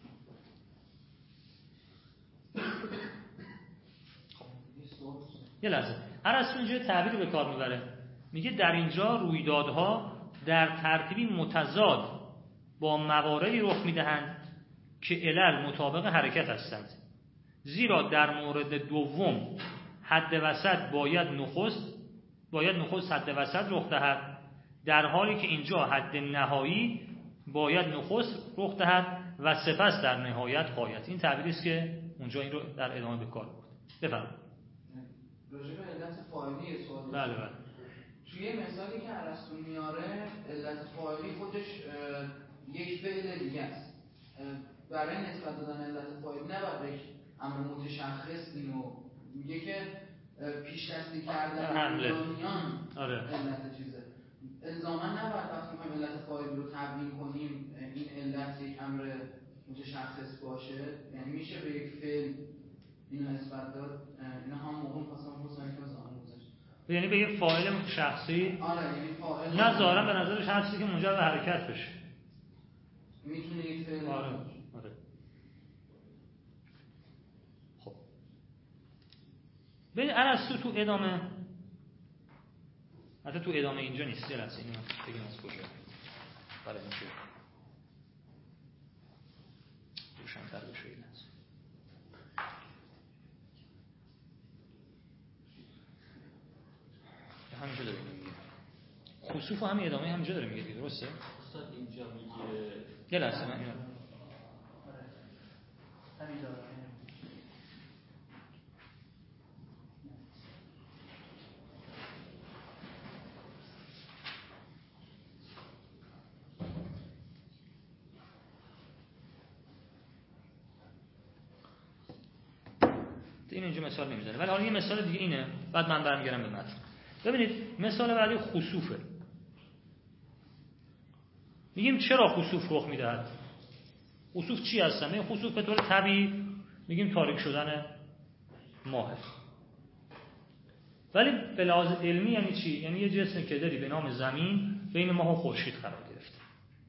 S1: یه لحظه ارسطو اینجا تعبیر به کار میبره، میگه در اینجا رویدادها در ترتیبی متضاد با مواردی رخ میدهند که علل مطابق حرکت هستند، زیرا در مورد دوم حد وسط باید نخست باید نخست حد وسط رخ دهد، در حالی که اینجا حد نهایی باید نخست رخ دهد و سپس در نهایت غایت. این تعبیری است که اونجا این رو در ادامه به کار برد. بفرمایید.
S7: راجع به علت فاعلی سوال.
S1: بله بله.
S7: توی مثالی که ارسطو میاره علت فاعلی خودش یک فعل دیگه است. برای نسبت دادن علت فاعلی نباید یک امر متشخص اینو میگه که پیش دستی کردن ایرانیان
S1: آره.
S7: علت چیزه. الزاما نباید وقتی می‌خوایم علت فاعلی رو تبیین کنیم این علت یک امر متشخص باشه، یعنی میشه به یک فعل اینو نسبت داد. اینا هم موقع خواستم حسین که زمان گذاشت،
S1: یعنی به یک فاعل شخصی.
S7: آره یعنی فاعل
S1: نه ظاهرا به نظرش هر چیزی که منجر به حرکت بشه
S7: میتونه یک فعل.
S1: آره آره. خب ببین ارسطو تو ادامه، حتی تو ادامه اینجا نیست، یه لحظه اینو بگم از کجا برای اینکه روشن‌تر بشه. این لحظه همینجا داره میگه خسوف و همین ادامه همینجا داره میگه، درسته؟
S3: استاد اینجا میگه
S1: یه لحظه من اینو
S2: همین داره.
S1: این اینجا مثال نمیزنه، ولی حالا یه مثال دیگه اینه، بعد من برمیگردم به متن. ببینید مثال بعدی خسوفه. میگیم چرا خسوف رخ میدهد؟ خسوف چی هستن؟ این خسوف به طور طبیعی میگیم تاریک شدن ماه. ولی به لحاظ علمی یعنی چی؟ یعنی یه جسم کدری به نام زمین بین ماه و خورشید قرار گرفته.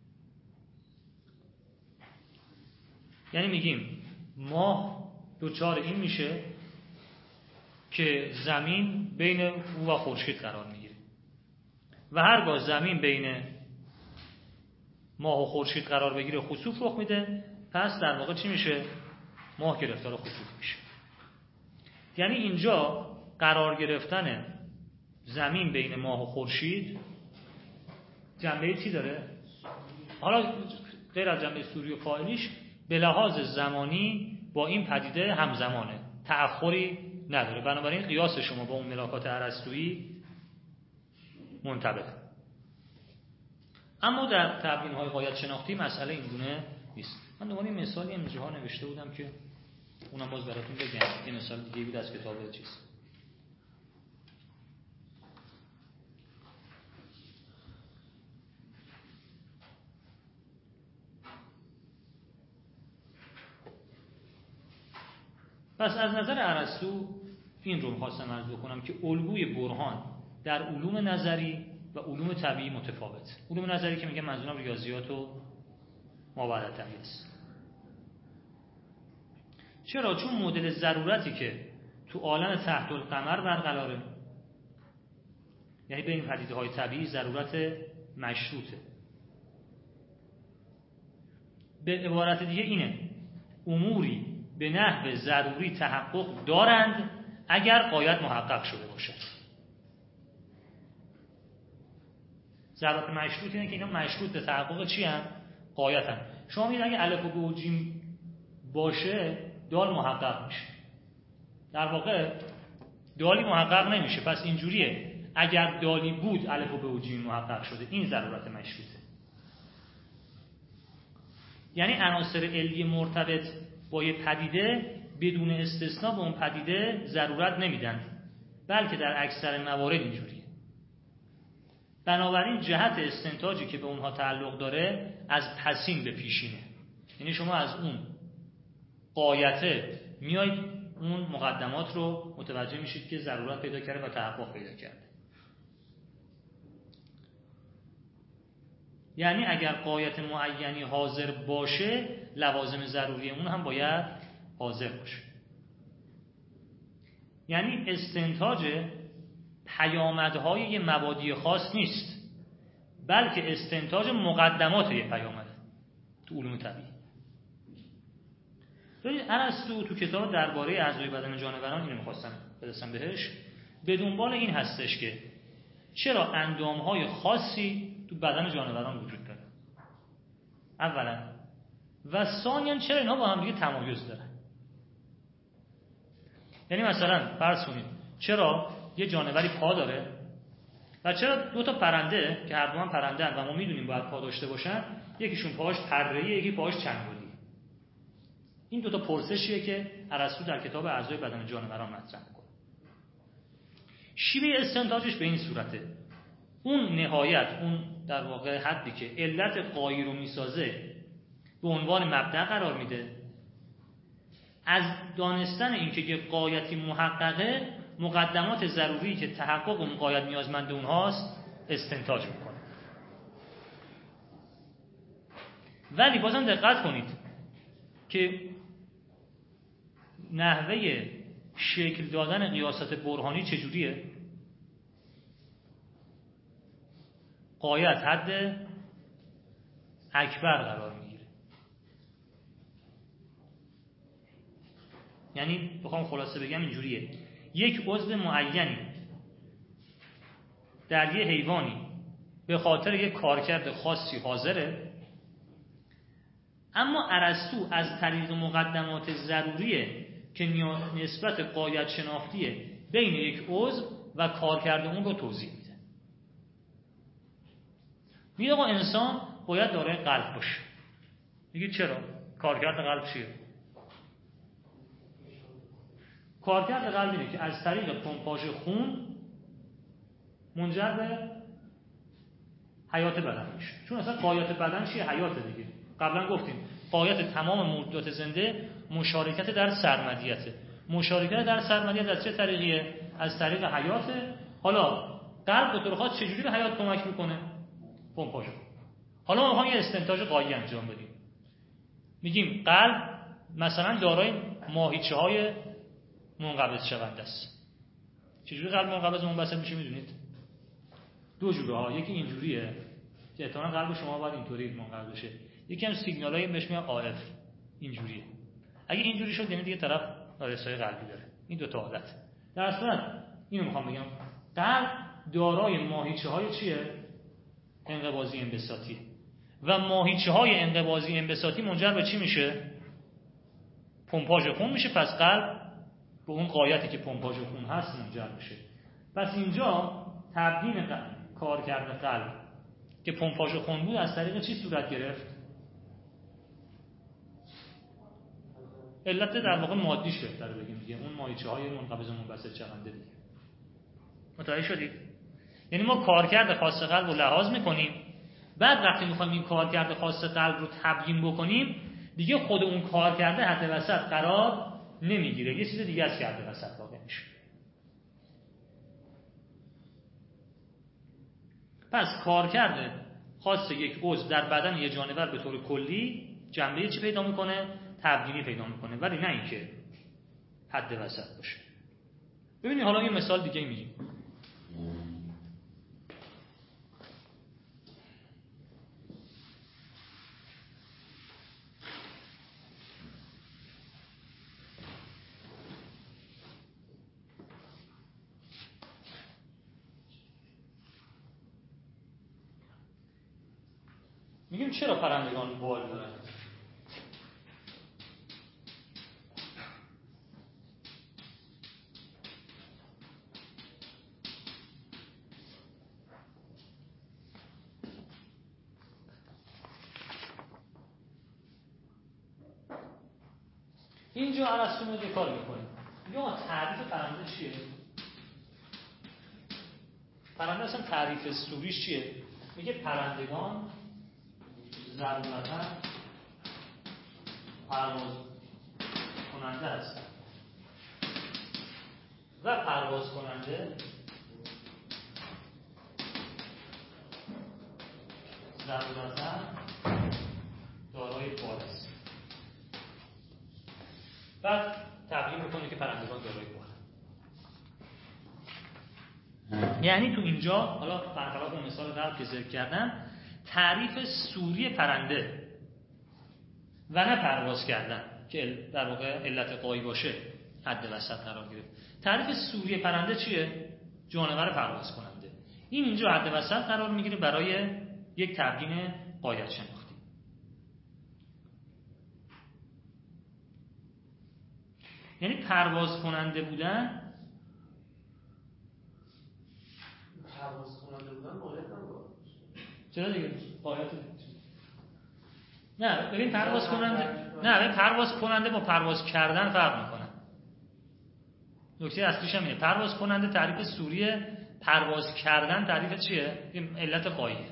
S1: یعنی میگیم ماه دوچار این میشه که زمین بین او و خورشید قرار میگیره و هرگاه زمین بین ماه و خورشید قرار بگیره خسوف رخ میده. پس در واقع چی میشه؟ ماه گرفتار خسوف میشه. یعنی اینجا قرار گرفتن زمین بین ماه و خورشید جنبه چی داره؟ حالا غیر از جنبه سوری و فاعلیش به لحاظ زمانی با این پدیده همزمانه، تأخری نداره. بنابراین قیاس شما با اون ملاکات ارسطویی منطبق. اما در تبیین‌های غایت شناختی مسئله اینگونه نیست. من دوباره این مثالی اینجاها نوشته بودم که اونم باز براتون بگم. این مثال دیگه بود از کتاب چیز. پس از نظر ارسطو این رو خواستم عرض بکنم که الگوی برهان در علوم نظری و علوم طبیعی متفاوت. علوم نظری که میگم منظورم ریاضیات و مابعد طبیعی است. چرا؟ چون مدل ضرورتی که تو عالم تحت القمر برقراره، یعنی بین پدیده‌های طبیعی ضرورت مشروطه. به عبارت دیگه اینه: اموری به نحو ضروری تحقق دارند اگر غایت محقق شده باشد. ضرورت مشروط اینه که اینا مشروط به تحقق چی هم؟ غایت هم. شما میدید اگه الف و ب و جیم باشه دال محقق میشه. در واقع دالی محقق نمیشه. پس اینجوریه اگر دالی بود الف و ب و جیم محقق شده. این ضرورت مشروطه. یعنی عناصر علی مرتبط با یه پدیده بدون استثناء به اون پدیده ضرورت نمیدن، بلکه در اکثر موارد اینجوریه. بنابراین جهت استنتاجی که به اونها تعلق داره از پسین به پیشینه. یعنی شما از اون غایته میایید اون مقدمات رو متوجه میشید که ضرورت پیدا کرده و تحقق پیدا کرده. یعنی اگر غایت معینی حاضر باشه لوازم ضروری اون هم باید حاضر باشه. یعنی استنتاج پیامدهای یه مبادی خاص نیست، بلکه استنتاج مقدمات یه پیامد تو علوم طبیعی. ببینید ارسطو تو کتاب درباره اعضای بدن جانوران اینو می‌خواستم برسم بهش، به دنبال این هستش که چرا اندام‌های خاصی تو بدن جانوران وجود داره اولا، و ثانیاً چرا اینها با هم دیگه تمایز دارن. یعنی مثلا فرض کنید چرا یه جانوری پا داره و چرا دو تا پرنده که هر دو هم پرنده ان و ما میدونیم باید پا داشته باشن، یکیشون پاهاش پره‌ایه یکی پاهاش چنگالیه. این دو تا پرسشیه که ارسطو در کتاب اعضای بدن جانوران مطرح می‌کنه. شیوه استنتاجش به این صورته: اون نهایت، اون در واقع حدی که علت غایی رو میسازه به عنوان مبدأ قرار میده. از دانستن اینکه یه غایتی محققه، مقدمات ضروری که تحقق اون غایت نیازمند اونهاست استنتاج میکنه. ولی بازم دقت کنید که نحوه شکل دادن قیاست برهانی چجوریه؟ غایت حد اکبر قرار میگیره. یعنی بخوام خلاصه بگم اینجوریه: یک عضو معینی در یه حیوانی به خاطر یک کارکرد خاصی حاضره، اما ارسطو از طریق مقدمات ضروریه که نسبت غایت شناختیه بین یک عضو و کارکرد اون رو توضیح میده. میگه آقا انسان باید دارای قلب باشه. میگه چرا؟ کارکرد قلب چیه؟ کارکرد قلب اینه که از طریق پمپاژ خون منجر به حیات بدن میشه. چون اصلا غایت بدن چیه؟ حیات دیگه. قبلا گفتیم غایت تمام موجودات زنده مشارکت در سرمدیته. مشارکت در سرمدیت از چه طریقیه؟ از طریق حیات. حالا قلب به طور خاص چجوری به حیات کمک میکنه؟ پمپاژ. حالا ما میخوایم یه استنتاج غایی انجام بدیم. میگیم قلب مثلا دارای ماهیچه‌های منقبض شونده است. چجوری قلب منقبض منبسط میشه میدونید؟ دو جوره ها. یکی اینجوریه که احتمالاً قلب شما باید اینطوری منقبض بشه. یکی هم سیگنالای بهش میگن آ اف، اینجوریه. اگه اینجوری شد یعنی دیگه طرف نارسایی قلبی داره. این دو تا حالت. در اصل اینو میخوام بگم، قلب دارای ماهیچه‌های چیه؟ انقباضی انبساطی. و ماهیچه‌های انقباضی انبساطی منجر به چی میشه؟ پمپاژ خون میشه. پس قلب به اون غایتی که پمپاژ خون هست منجر میشه. پس اینجا تبیین کارکرد قلب که پمپاژ خون بود از طریق چی صورت گرفت؟ علت در واقع مادیش بهتره بگیم دیگه، اون ماهیچه‌های منقبض منبسط شونده دیگه. متوجه شدید؟ یعنی ما کارکرد خاص قلب رو لحاظ میکنیم، بعد وقتی میخوایم این کارکرد خاص قلب رو تبیین بکنیم دیگه خود اون کارکرد حد وسط قرار نمیگیره، یه چیز دیگه است که حد وسط واقع میشه. پس کارکرد خاص یک عضو در بدن یک جانور به طور کلی جنبه چی پیدا میکنه؟ تبیینی پیدا میکنه، ولی نه اینکه حد وسط باشه. ببینید حالا یه مثال دیگه میگیم. میگیم چرا پرندگان بال دارن؟ اینجا ارسطو میاد یه کار میکنه. میگه آقا تعریف پرنده چیه؟ پرنده اصلا تعریف سوریش چیه؟ میگه پرندگان ضرورتاً پرواز کننده هستند و پرواز کننده ضرورتاً دارای بال است. بعد تبیین میکنه که پرندگان دارای بال. یعنی تو اینجا حالا برخلاف اون مثال قبل که ذکر کردم تعریف سوری پرنده و نه پرواز کردن که در واقع علت غایی باشه حد وسط قرار گرفت. تعریف سوری پرنده چیه؟ جانور پرواز کننده. این اینجا حد وسط قرار میگیره برای یک تبیین غایت شناختی. یعنی پرواز کننده بودن
S4: پرواز کننده بودن غایت نبود.
S1: چرا دیگه غایت نه ببین پرواز کننده نه ببین پرواز کننده با پرواز کردن فرق میکنه. نکته اصلیش هم اینه. پرواز کننده تعریف سوری پرواز کردن تعریف چیه؟ این علت غایه.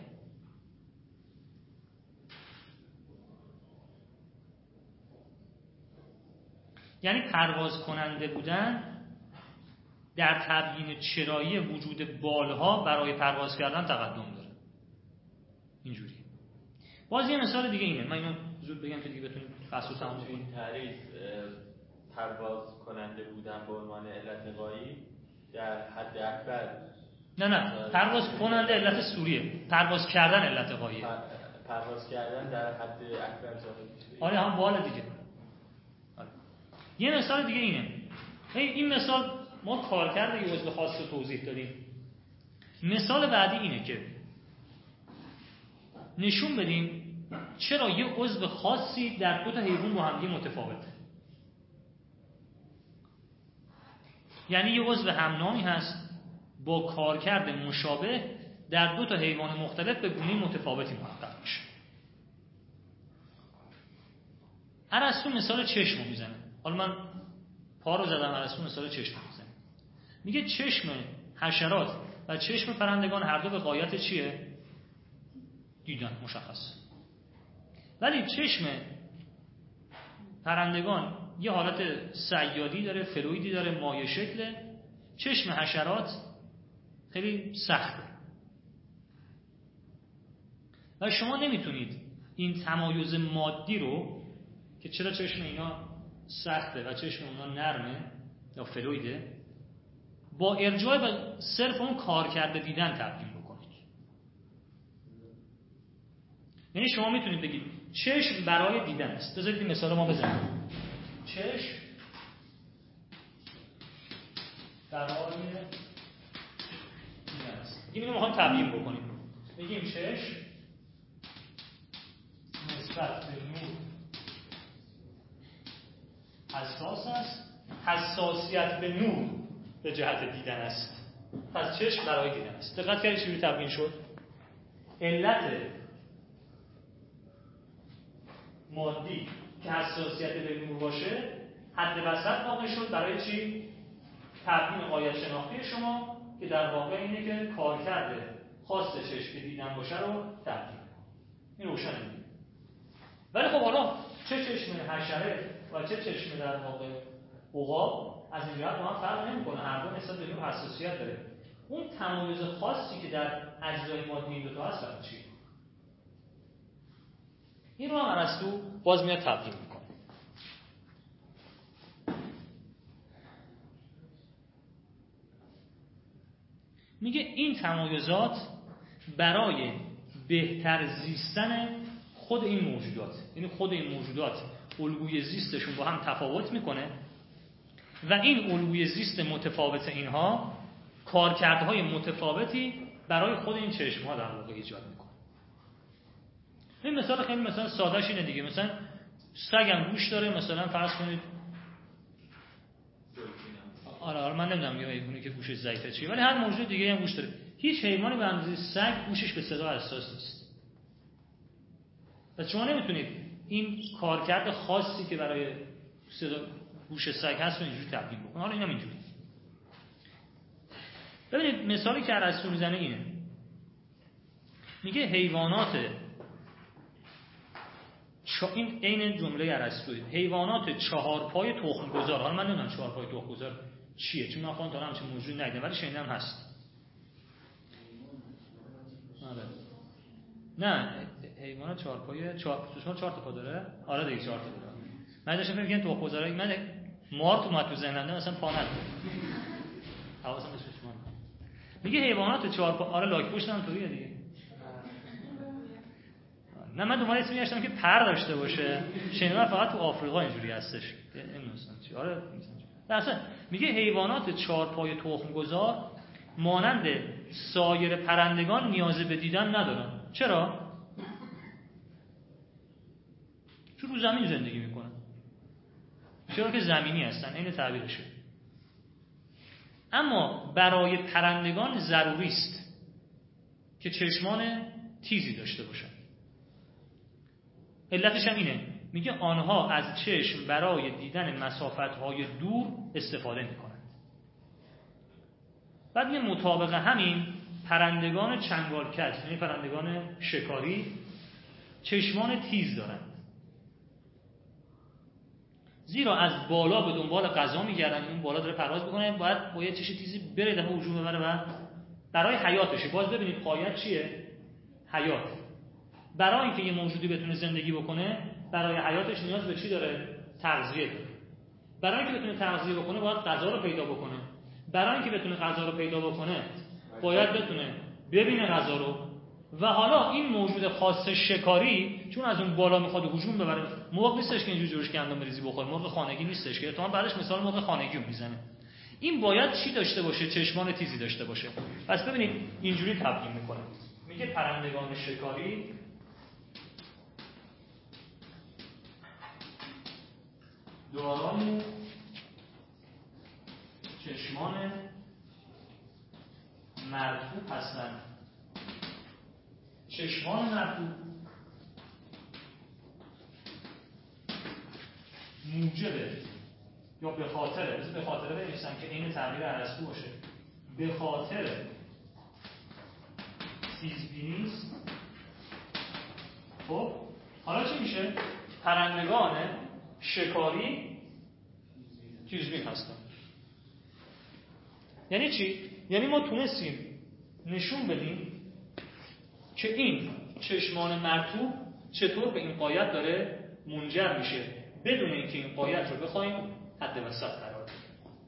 S1: یعنی پرواز کننده بودن در تبیین چرایی وجود بالها برای پرواز کردن تقدم داره. اینجوری. باز یه مثال دیگه اینه، من اینو زود بگم که دیگه بتونید فصل رو تمام کنید.
S3: تعریف پرواز کننده بودن به عنوان علت غایی در حد اکبر.
S1: نه نه پرواز کننده علت سوریه، پرواز کردن علت غایه.
S3: پرواز کردن در حد اکبر ظاهر.
S1: آره هم بال دیگه. آره. یه مثال دیگه اینه. این مثال ما کارکرد یه عضو خاص رو توضیح دادیم. مثال بعدی اینه که نشون بدیم چرا یه عضو خاصی در دو تا حیوان با هم متفاوته. یعنی یه عضو همنامی هست با کارکرد مشابه در دو تا حیوان مختلف به گونه متفاوتی محقق میشه. ارسطو مثال چشم رو میزنه. حالا من پا رو زدم، ارسطو مثال چشم رو میزنه. میگه چشم حشرات و چشم پرندگان هر دو به غایت چیه؟ دیدن، مشخص. ولی چشم پرندگان یه حالت صیادی داره، فلویدی داره، مایع شکله. چشم حشرات خیلی سخته. و شما نمیتونید این تمایز مادی رو که چرا چشم اینا سخته و چشم اونا نرمه یا فلویده با ارجاع به صرف اون کار کرده دیدن تبیین بکنید. یعنی شما میتونید بگید چشم برای دیدن است. بذارید این مثال ما بزنیم. چشم برای دیدن است. این رو میخوایم تبیین بکنیم. بگیم چشم نسبت به نور حساس است، حساسیت به نور به جهت دیدن است. پس چشم برای دیدن است. دقت کردید چجوری تبیین شد؟ علت مادی که حساسیت به نور باشه حد وسط واقع شد برای چی؟ تبیین غایت شناختی شما که در واقع اینه که کارکرد خاص چشم که دیدن باشه رو تبیین. این روشن می‌بینید. ولی خب حالا چه چشم حشره و چه چشم در واقع عقاب از این جهت با هم فرق نمی‌کنه. هر دو نسبت به نور حساسیت داره. اون تمایز خاصی که در اجزای مادی این دو تا هست برای چی؟ این رو هم ارسطو باز میاد تبیین میکنه. میگه این تمایزات برای بهتر زیستن خود این موجودات، یعنی خود این موجودات الگوی زیستشون با هم تفاوت میکنه و این الگوی زیست متفاوت اینها کارکردهای متفاوتی برای خود این چشم‌ها در واقع ایجاد میکنه. این مثال خیلی مثلا سادهش اینه دیگه. مثلا سگ هم گوش داره، مثلا فرض کنید آره آره من نمیدونم یه حیوانی که گوشش ضعیفه چیه، ولی هر موجود دیگه هم گوش داره. هیچ حیوانی به اندازه سگ گوشش به صدا حساس نیست. پس شما نمیتونید این کارکرد خاصی که برای صدا گوش سگ هست رو اینجوری تبیین بکنید. حالا اینم اینجوری. ببینید مثالی که ارسطو میزنه اینه. میگه حیوانات چا... این عین جمله ارسطوئه. حیوانات چهار پای تخم گذار. حالا من نمیدونم چهار پای تخم گذار چیه، چون من خودم تا الان همچین موجودی ندیدم، ولی شنیدم هست. آره. نه حیوانات چهار پای چهار چهار چهار تا پا داره. آره دیگه چهار تا داره. من داشتم فکر می‌کردم تخم گذارای من مارت اومد تو ذهنم، مثلا پا نداره. حواسم بهش شما. میگه حیوانات چهار پا، آره لاک پشت هم طوریه دیگه. نه من دوباره اسمی داشتم که پر داشته باشه. شنیدم فقط تو آفریقا اینجوری هستش. نمی‌دونم چی. آره مثلا میگه حیوانات چهار پای تخم گذار مانند سایر پرندگان نیاز به دیدن ندارن. چرا؟ چون رو زمین زندگی میکنن. چرا که زمینی هستن، این تعبیرشه. اما برای پرندگان ضروری است که چشمان تیزی داشته باشن. علتش هم اینه. میگه آنها از چشم برای دیدن مسافت‌های دور استفاده میکنند. بعد میگه مطابق همین پرندگان چنگالکج، یعنی پرندگان شکاری، چشمان تیز دارند، زیرا از بالا به دنبال غذا میگردن. این بالا داره پرواز میکنه، باید با یه چیز تیزی بره دفعه هجوم ببره و برای حیاتشه. باز ببینید غایت چیه؟ حیات. برای اینکه یه موجودی بتونه زندگی بکنه، برای حیاتش نیاز به چی داره؟ تغذیه داره. برای اینکه بتونه تغذیه بکنه باید غذا رو پیدا بکنه. برای اینکه بتونه غذا رو پیدا بکنه باید بتونه ببینه غذا رو. و حالا این موجود خاص شکاری چون از اون بالا میخواد هجوم ببره، مرغ نیستش که اینجوری جورش گندم بریزی بخوره، مرغ خانگی نیستش که اتفاقا بعدش مثال مرغ خانگی رو میزنه. این باید چی داشته باشه؟ چشمان تیزی داشته باشه. پس ببینید اینجوری تبیین میکنه، میگه پرندگان شکاری دارای چشمان مرطوب هستند. چشمان مرطوب موجبه یا به خاطره، به خاطره بنویسم که این تعبیر ارسطو باشه، به خاطر تیزبینی است. خب حالا چی میشه؟ پرندگان شکاری تیزبین هستن. یعنی چی؟ یعنی ما تونستیم نشون بدیم که این چشمان مرطوب چطور به این غایت داره منجر میشه بدون اینکه این غایت رو بخوایم حد وسط قرار بدیم.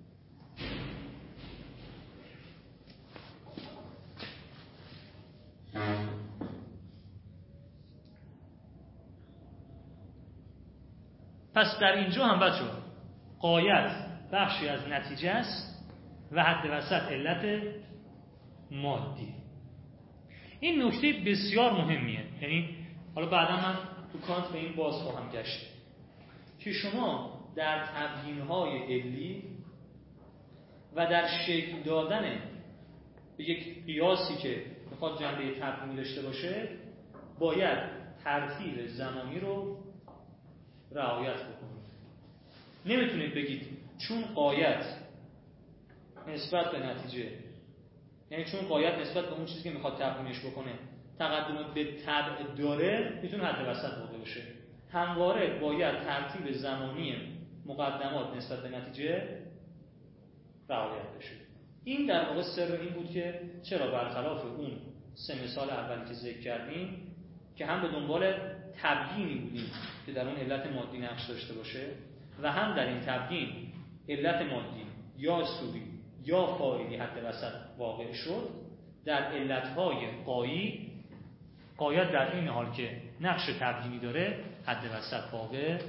S1: پس در اینجا هم بچه‌ها غایت بخشی از نتیجه است و حد وسط علت مادی. این نکته بسیار مهمیه. یعنی حالا بعدا من تو کانت به این باز خواهم گشت که شما در تبیین‌های علی و در شکل دادن به یک قیاسی که میخواد جنبه تبیینی داشته باشه باید ترتیب زمانی رو رعایت بکنید. نمیتونید بگید چون غایت نسبت به نتیجه، یعنی چون غایت نسبت به اون چیزی که میخواد تبیینش بکنه تقدم به تبع داره میتونه حد وسط واقع بشه. همواره باید ترتیب زمانی مقدمات نسبت به نتیجه رعایت بشه. این در واقع سر این بود که چرا برخلاف اون سه مثال اولی که ذکر کردیم که هم به دنبال تبیینی بودیم که در اون علت مادی نقش داشته باشه و هم در این تبیین علت مادی یا سوری یا فاعلی حد وسط واقع شد، در علتهای قایی غایت در این حال که نقش تبیینی داره حد وسط واقع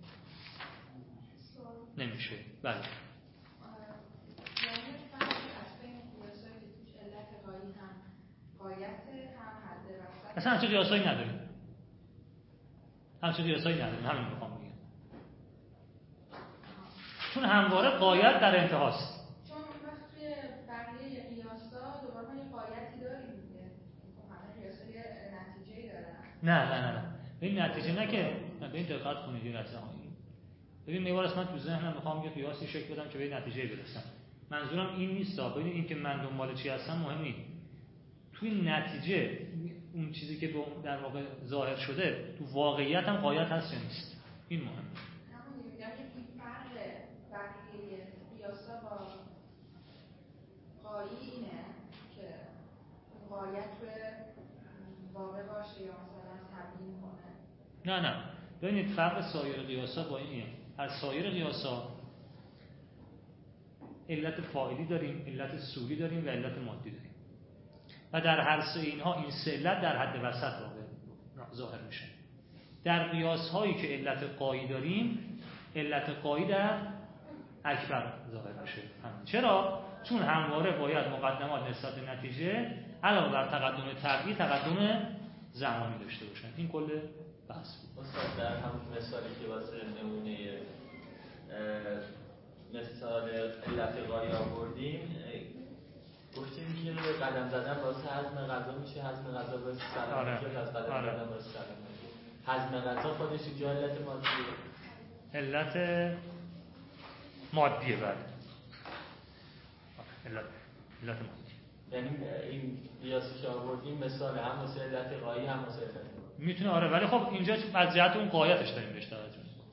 S1: نمیشه. بله اصلا همچه قیاسایی نداریم، همچه قیاسایی نداریم. همین میخوام بگم چون همواره غایت در انتهاست.
S6: چون وقت توی بقیه قیاسا دوباره ما یه غایتی داریم دیگه، همه قیاسا یه نتیجه‌ای دارن.
S1: نه نه نه این نتیجه نه که به این دقت کنید. یه لحظه ببین میوارس من تو ذهنم میخوام یه قیاسی شکل بدم که به نتیجه برسم. منظورم این نیست. ببین این که من دنبال چی هستم مهم نیست. توی نتیجه اون چیزی که در واقع ظاهر شده تو واقعیت هم غایت هست یا نیست، این مهمه.
S6: همون میگم که این فرق بقیه قیاسا با قایی اینه که غایت توی واقع باشه یا مثلا تبیین کنه.
S1: نه نه ببینید فرق سایر قیاسا با اینه. از سایر قیاسا علت فاعلی داریم، علت سوری داریم و علت مادی داریم و در هر سه اینها این سه علت در حد وسط ظاهر میشه. در قیاس هایی که علت قایی داریم علت قایی در اکبر ظاهر میشه. چرا؟ چون همواره باید مقدمات نسبت به نتیجه علاوه بر تقدم طبیعی تقدم زمانی داشته باشن. این کل بحث بود.
S3: استاد در همون مثالی که واسه نمونه مثال علت قایی آوردیم گفتیم که قدم زدن واسه هضم غذا میشه، هضم غذا واسه سلامت میشه، از قدم
S1: آره.
S3: زدن واسه سلامت میشه. هضم غذا خودش اینجا علت مادیه.
S1: علت مادیه. بعد علت علت ما.
S3: یعنی این قیاسی که آوردیم مثال هم واسه علت غایی هم واسه علت
S1: میتونه آره، ولی خب اینجا از جهت اون قایتش داریم بهش توجه می‌کنیم.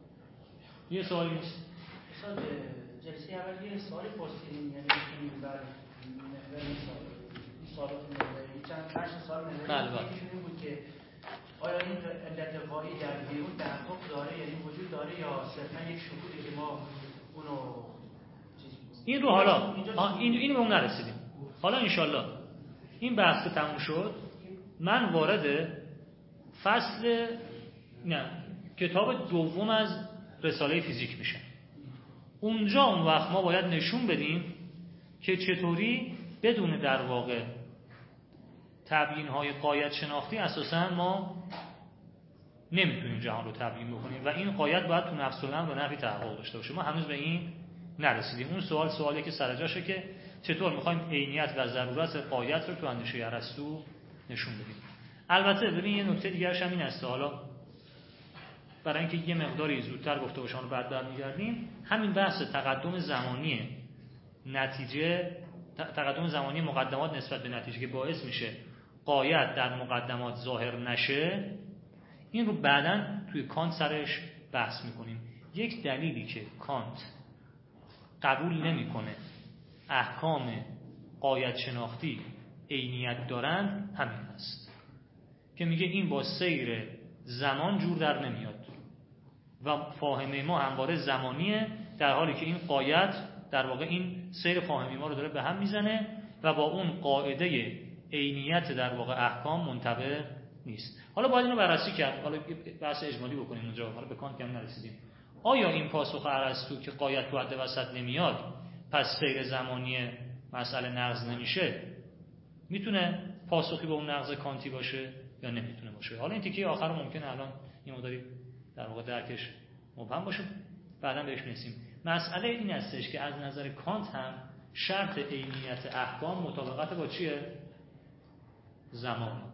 S1: یه سوالی نیست.
S2: مثلا جلسه اول یه سوالی پرسیدیم، یعنی می‌تونیم بر محور سوال سوالات نظری چند پنج سوال نظری یکیشون این بود که آیا این علت غایی در بیرون تحقق داره، یعنی وجود داره یا صرفا یک شهودی که ما اونو
S1: این رو حالا این اینو به اون نرسیدیم. حالا انشالله این بحث که تموم شد من وارد فصل نه کتاب دوم از رساله فیزیک میشم. اونجا اون وقت ما باید نشون بدیم که چطوری بدون در واقع تبیین‌های غایت شناختی اساساً ما نمیتونیم جهان رو تبیین بکنیم و این غایت باید تو نفس الامر و نفی تحقق داشته باشه. ما هنوز به این نرسیدیم. اون سوال سوالی که سر جاشه که چطور میخوایم عینیت و ضرورت غایت رو تو اندیشه ارسطو نشون بدیم. البته ببین یه نکته دیگرش هم این است، حالا برای اینکه یه مقداری زودتر گفته باشم رو بعد برمیگردیم، همین بحث تقدم زمانی نتیجه تقدم زمانی مقدمات نسبت به نتیجه که باعث میشه غایت در مقدمات ظاهر نشه، این رو بعداً توی کانت سرش بحث میکنیم. یک دلیلی که کانت قبول نمیکنه احکام غایت شناختی عینیت دارند همین است که میگه این با سیر زمان جور در نمیاد و فاهمه ما همواره زمانیه، در حالی که این غایت در واقع این سیر فاهمه ما رو داره به هم میزنه و با اون قاعده عینیت در واقع احکام منطبق نیست. حالا باید اینو بررسی کرد، حالا بحث اجمالی بکنیم اونجا، حالا به کانت کم نرسیدیم. آیا این پاسخ ارسطو که غایت تو حد وسط نمیاد پس سیر زمانی مسئله نقض نمیشه میتونه پاسخی به اون نقض کانتی باشه یا نمیتونه باشه؟ حالا این تیکه آخر ممکنه الان این مقداری در واقع درکش مبهم باشه، بعدا بهش میرسیم. مسئله این هستش که از نظر کانت هم شرط عینیت احکام مطابقت با چیه؟ زمان.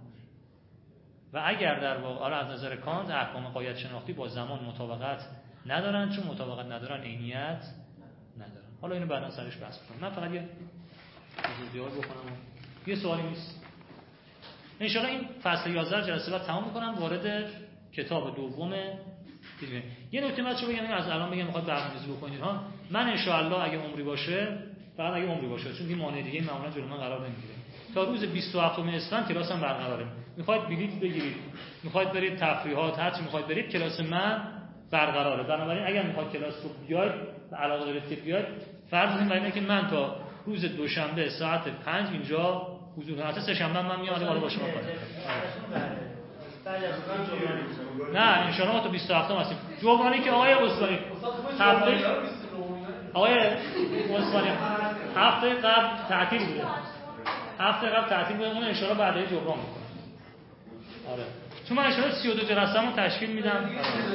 S1: و اگر در واقع از نظر کانت احکام غایت شناختی با زمان مطابقت ندارن، چون مطابقت ندارن عینیت ندارن. حالا اینو بعدا سرش بحث کنم. من فقط یه توضیحات بکنم. یه سوالی نیست. ان شاء الله این فصل یازده جلسه بعد تمام می‌کنم، وارد کتاب دوم دیگه. یه نکته بچه‌ها بگم، از الان بگم میخواد برنامه‌ریزی بکنید ها. من ان شاء الله اگه عمری باشه، فقط اگه عمری باشه، چون این مانع دیگه معمولا جلوی من قرار نمیگیره، تا روز بیست و هفتم اسفند کلاسم برقراره. میخواید بلیط بگیرید، میخواید برید تفریحات، هر چی میخواید برید، کلاس من برقراره. بنابراین اگر میخواید کلاس رو بیاید، علاقه دارید که بیاید، فرض کنید برای اینکه من تا روز دوشنبه ساعت پنج اینجا حضور دارم. سه شنبه من میام حالا با شما کنم. نه ان شاء الله ما تا بیست و هفتم هستیم. جبرانی که آقای اسوانی هفته آقای اسوانی هفته قبل تعطیل بوده. هفته قبل تعطیل بوده، اون ان شاء الله بعدی جبران میکنه. آره. چون من ان شاء الله سی و دو جلسه‌مو تشکیل میدم.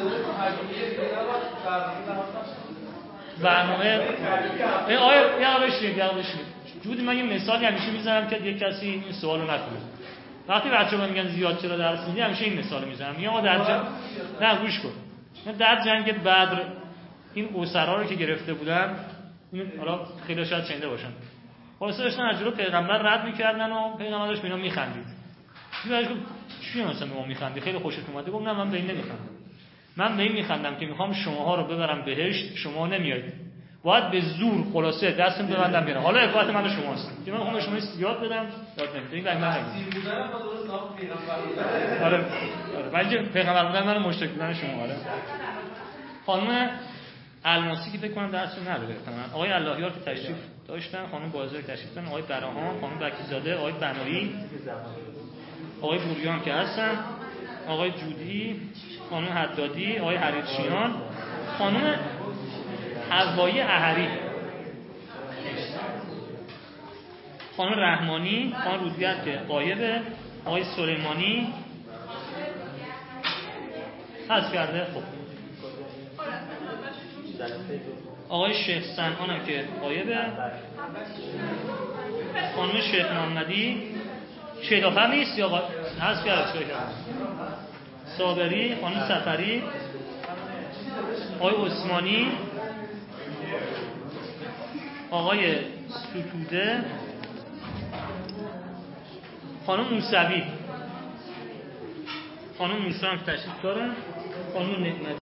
S1: برنامه آقای یا بشید یا بشید. جودی من یه مثالی همیشه میزنم که یک کسی این سوالو نکنه. وقتی بچه‌ها میگن زیاد چرا درس میدی، همیشه این مثال میزنم. میگم ما در جنگ نه گوش کن. من در جنگ بدر این اسرا رو که گرفته بودن، این حالا خیلی شاید شنیده باشن. خلاصه داشتن از جلو پیغمبر رد میکردن و پیغمبر داشت به اینا میخندید. میگه چی مثلا به ما میخندی؟ خیلی خوشت اومده؟ گفتم نه من به این نمیخندم. من به این میخندم که میخوام شماها رو ببرم بهشت، شما نمیایید. باید به زور خلاصه دستم ببندم بیارم. حالا افاعت من و شماست. که من میخوام شما یاد بدم، یاد نمیدونید این من نمیدونم. بودن ما درست نام پیغمبر. آره. آره. ولی پیغمبر بودن منو مشترک بودن شما. آره. خانم الماسی که فکر کنم درس رو نداره تمام. آقای اللهیار که تشریف داشتن، خانم بازار تشریف داشتن، آقای براهان، خانم بکیزاده، آقای بنایی، آقای بوریان که هستن، آقای جودی، خانم حدادی، آقای حریرشیان، خانم حوایی احری، خانم رحمانی، خانم رودیت که غایبه، آقای سلیمانی حذف کرده. خب آقای شیخ سنان هم که غایبه، خانم شیخ محمدی شیدافر نیست یا حذف کرده، چه کرده، صابری، خانم سفری، آقای عثمانی، آقای ستوده، خانم موسوی، خانم موسی هم تشریف دارن، خانم نعمت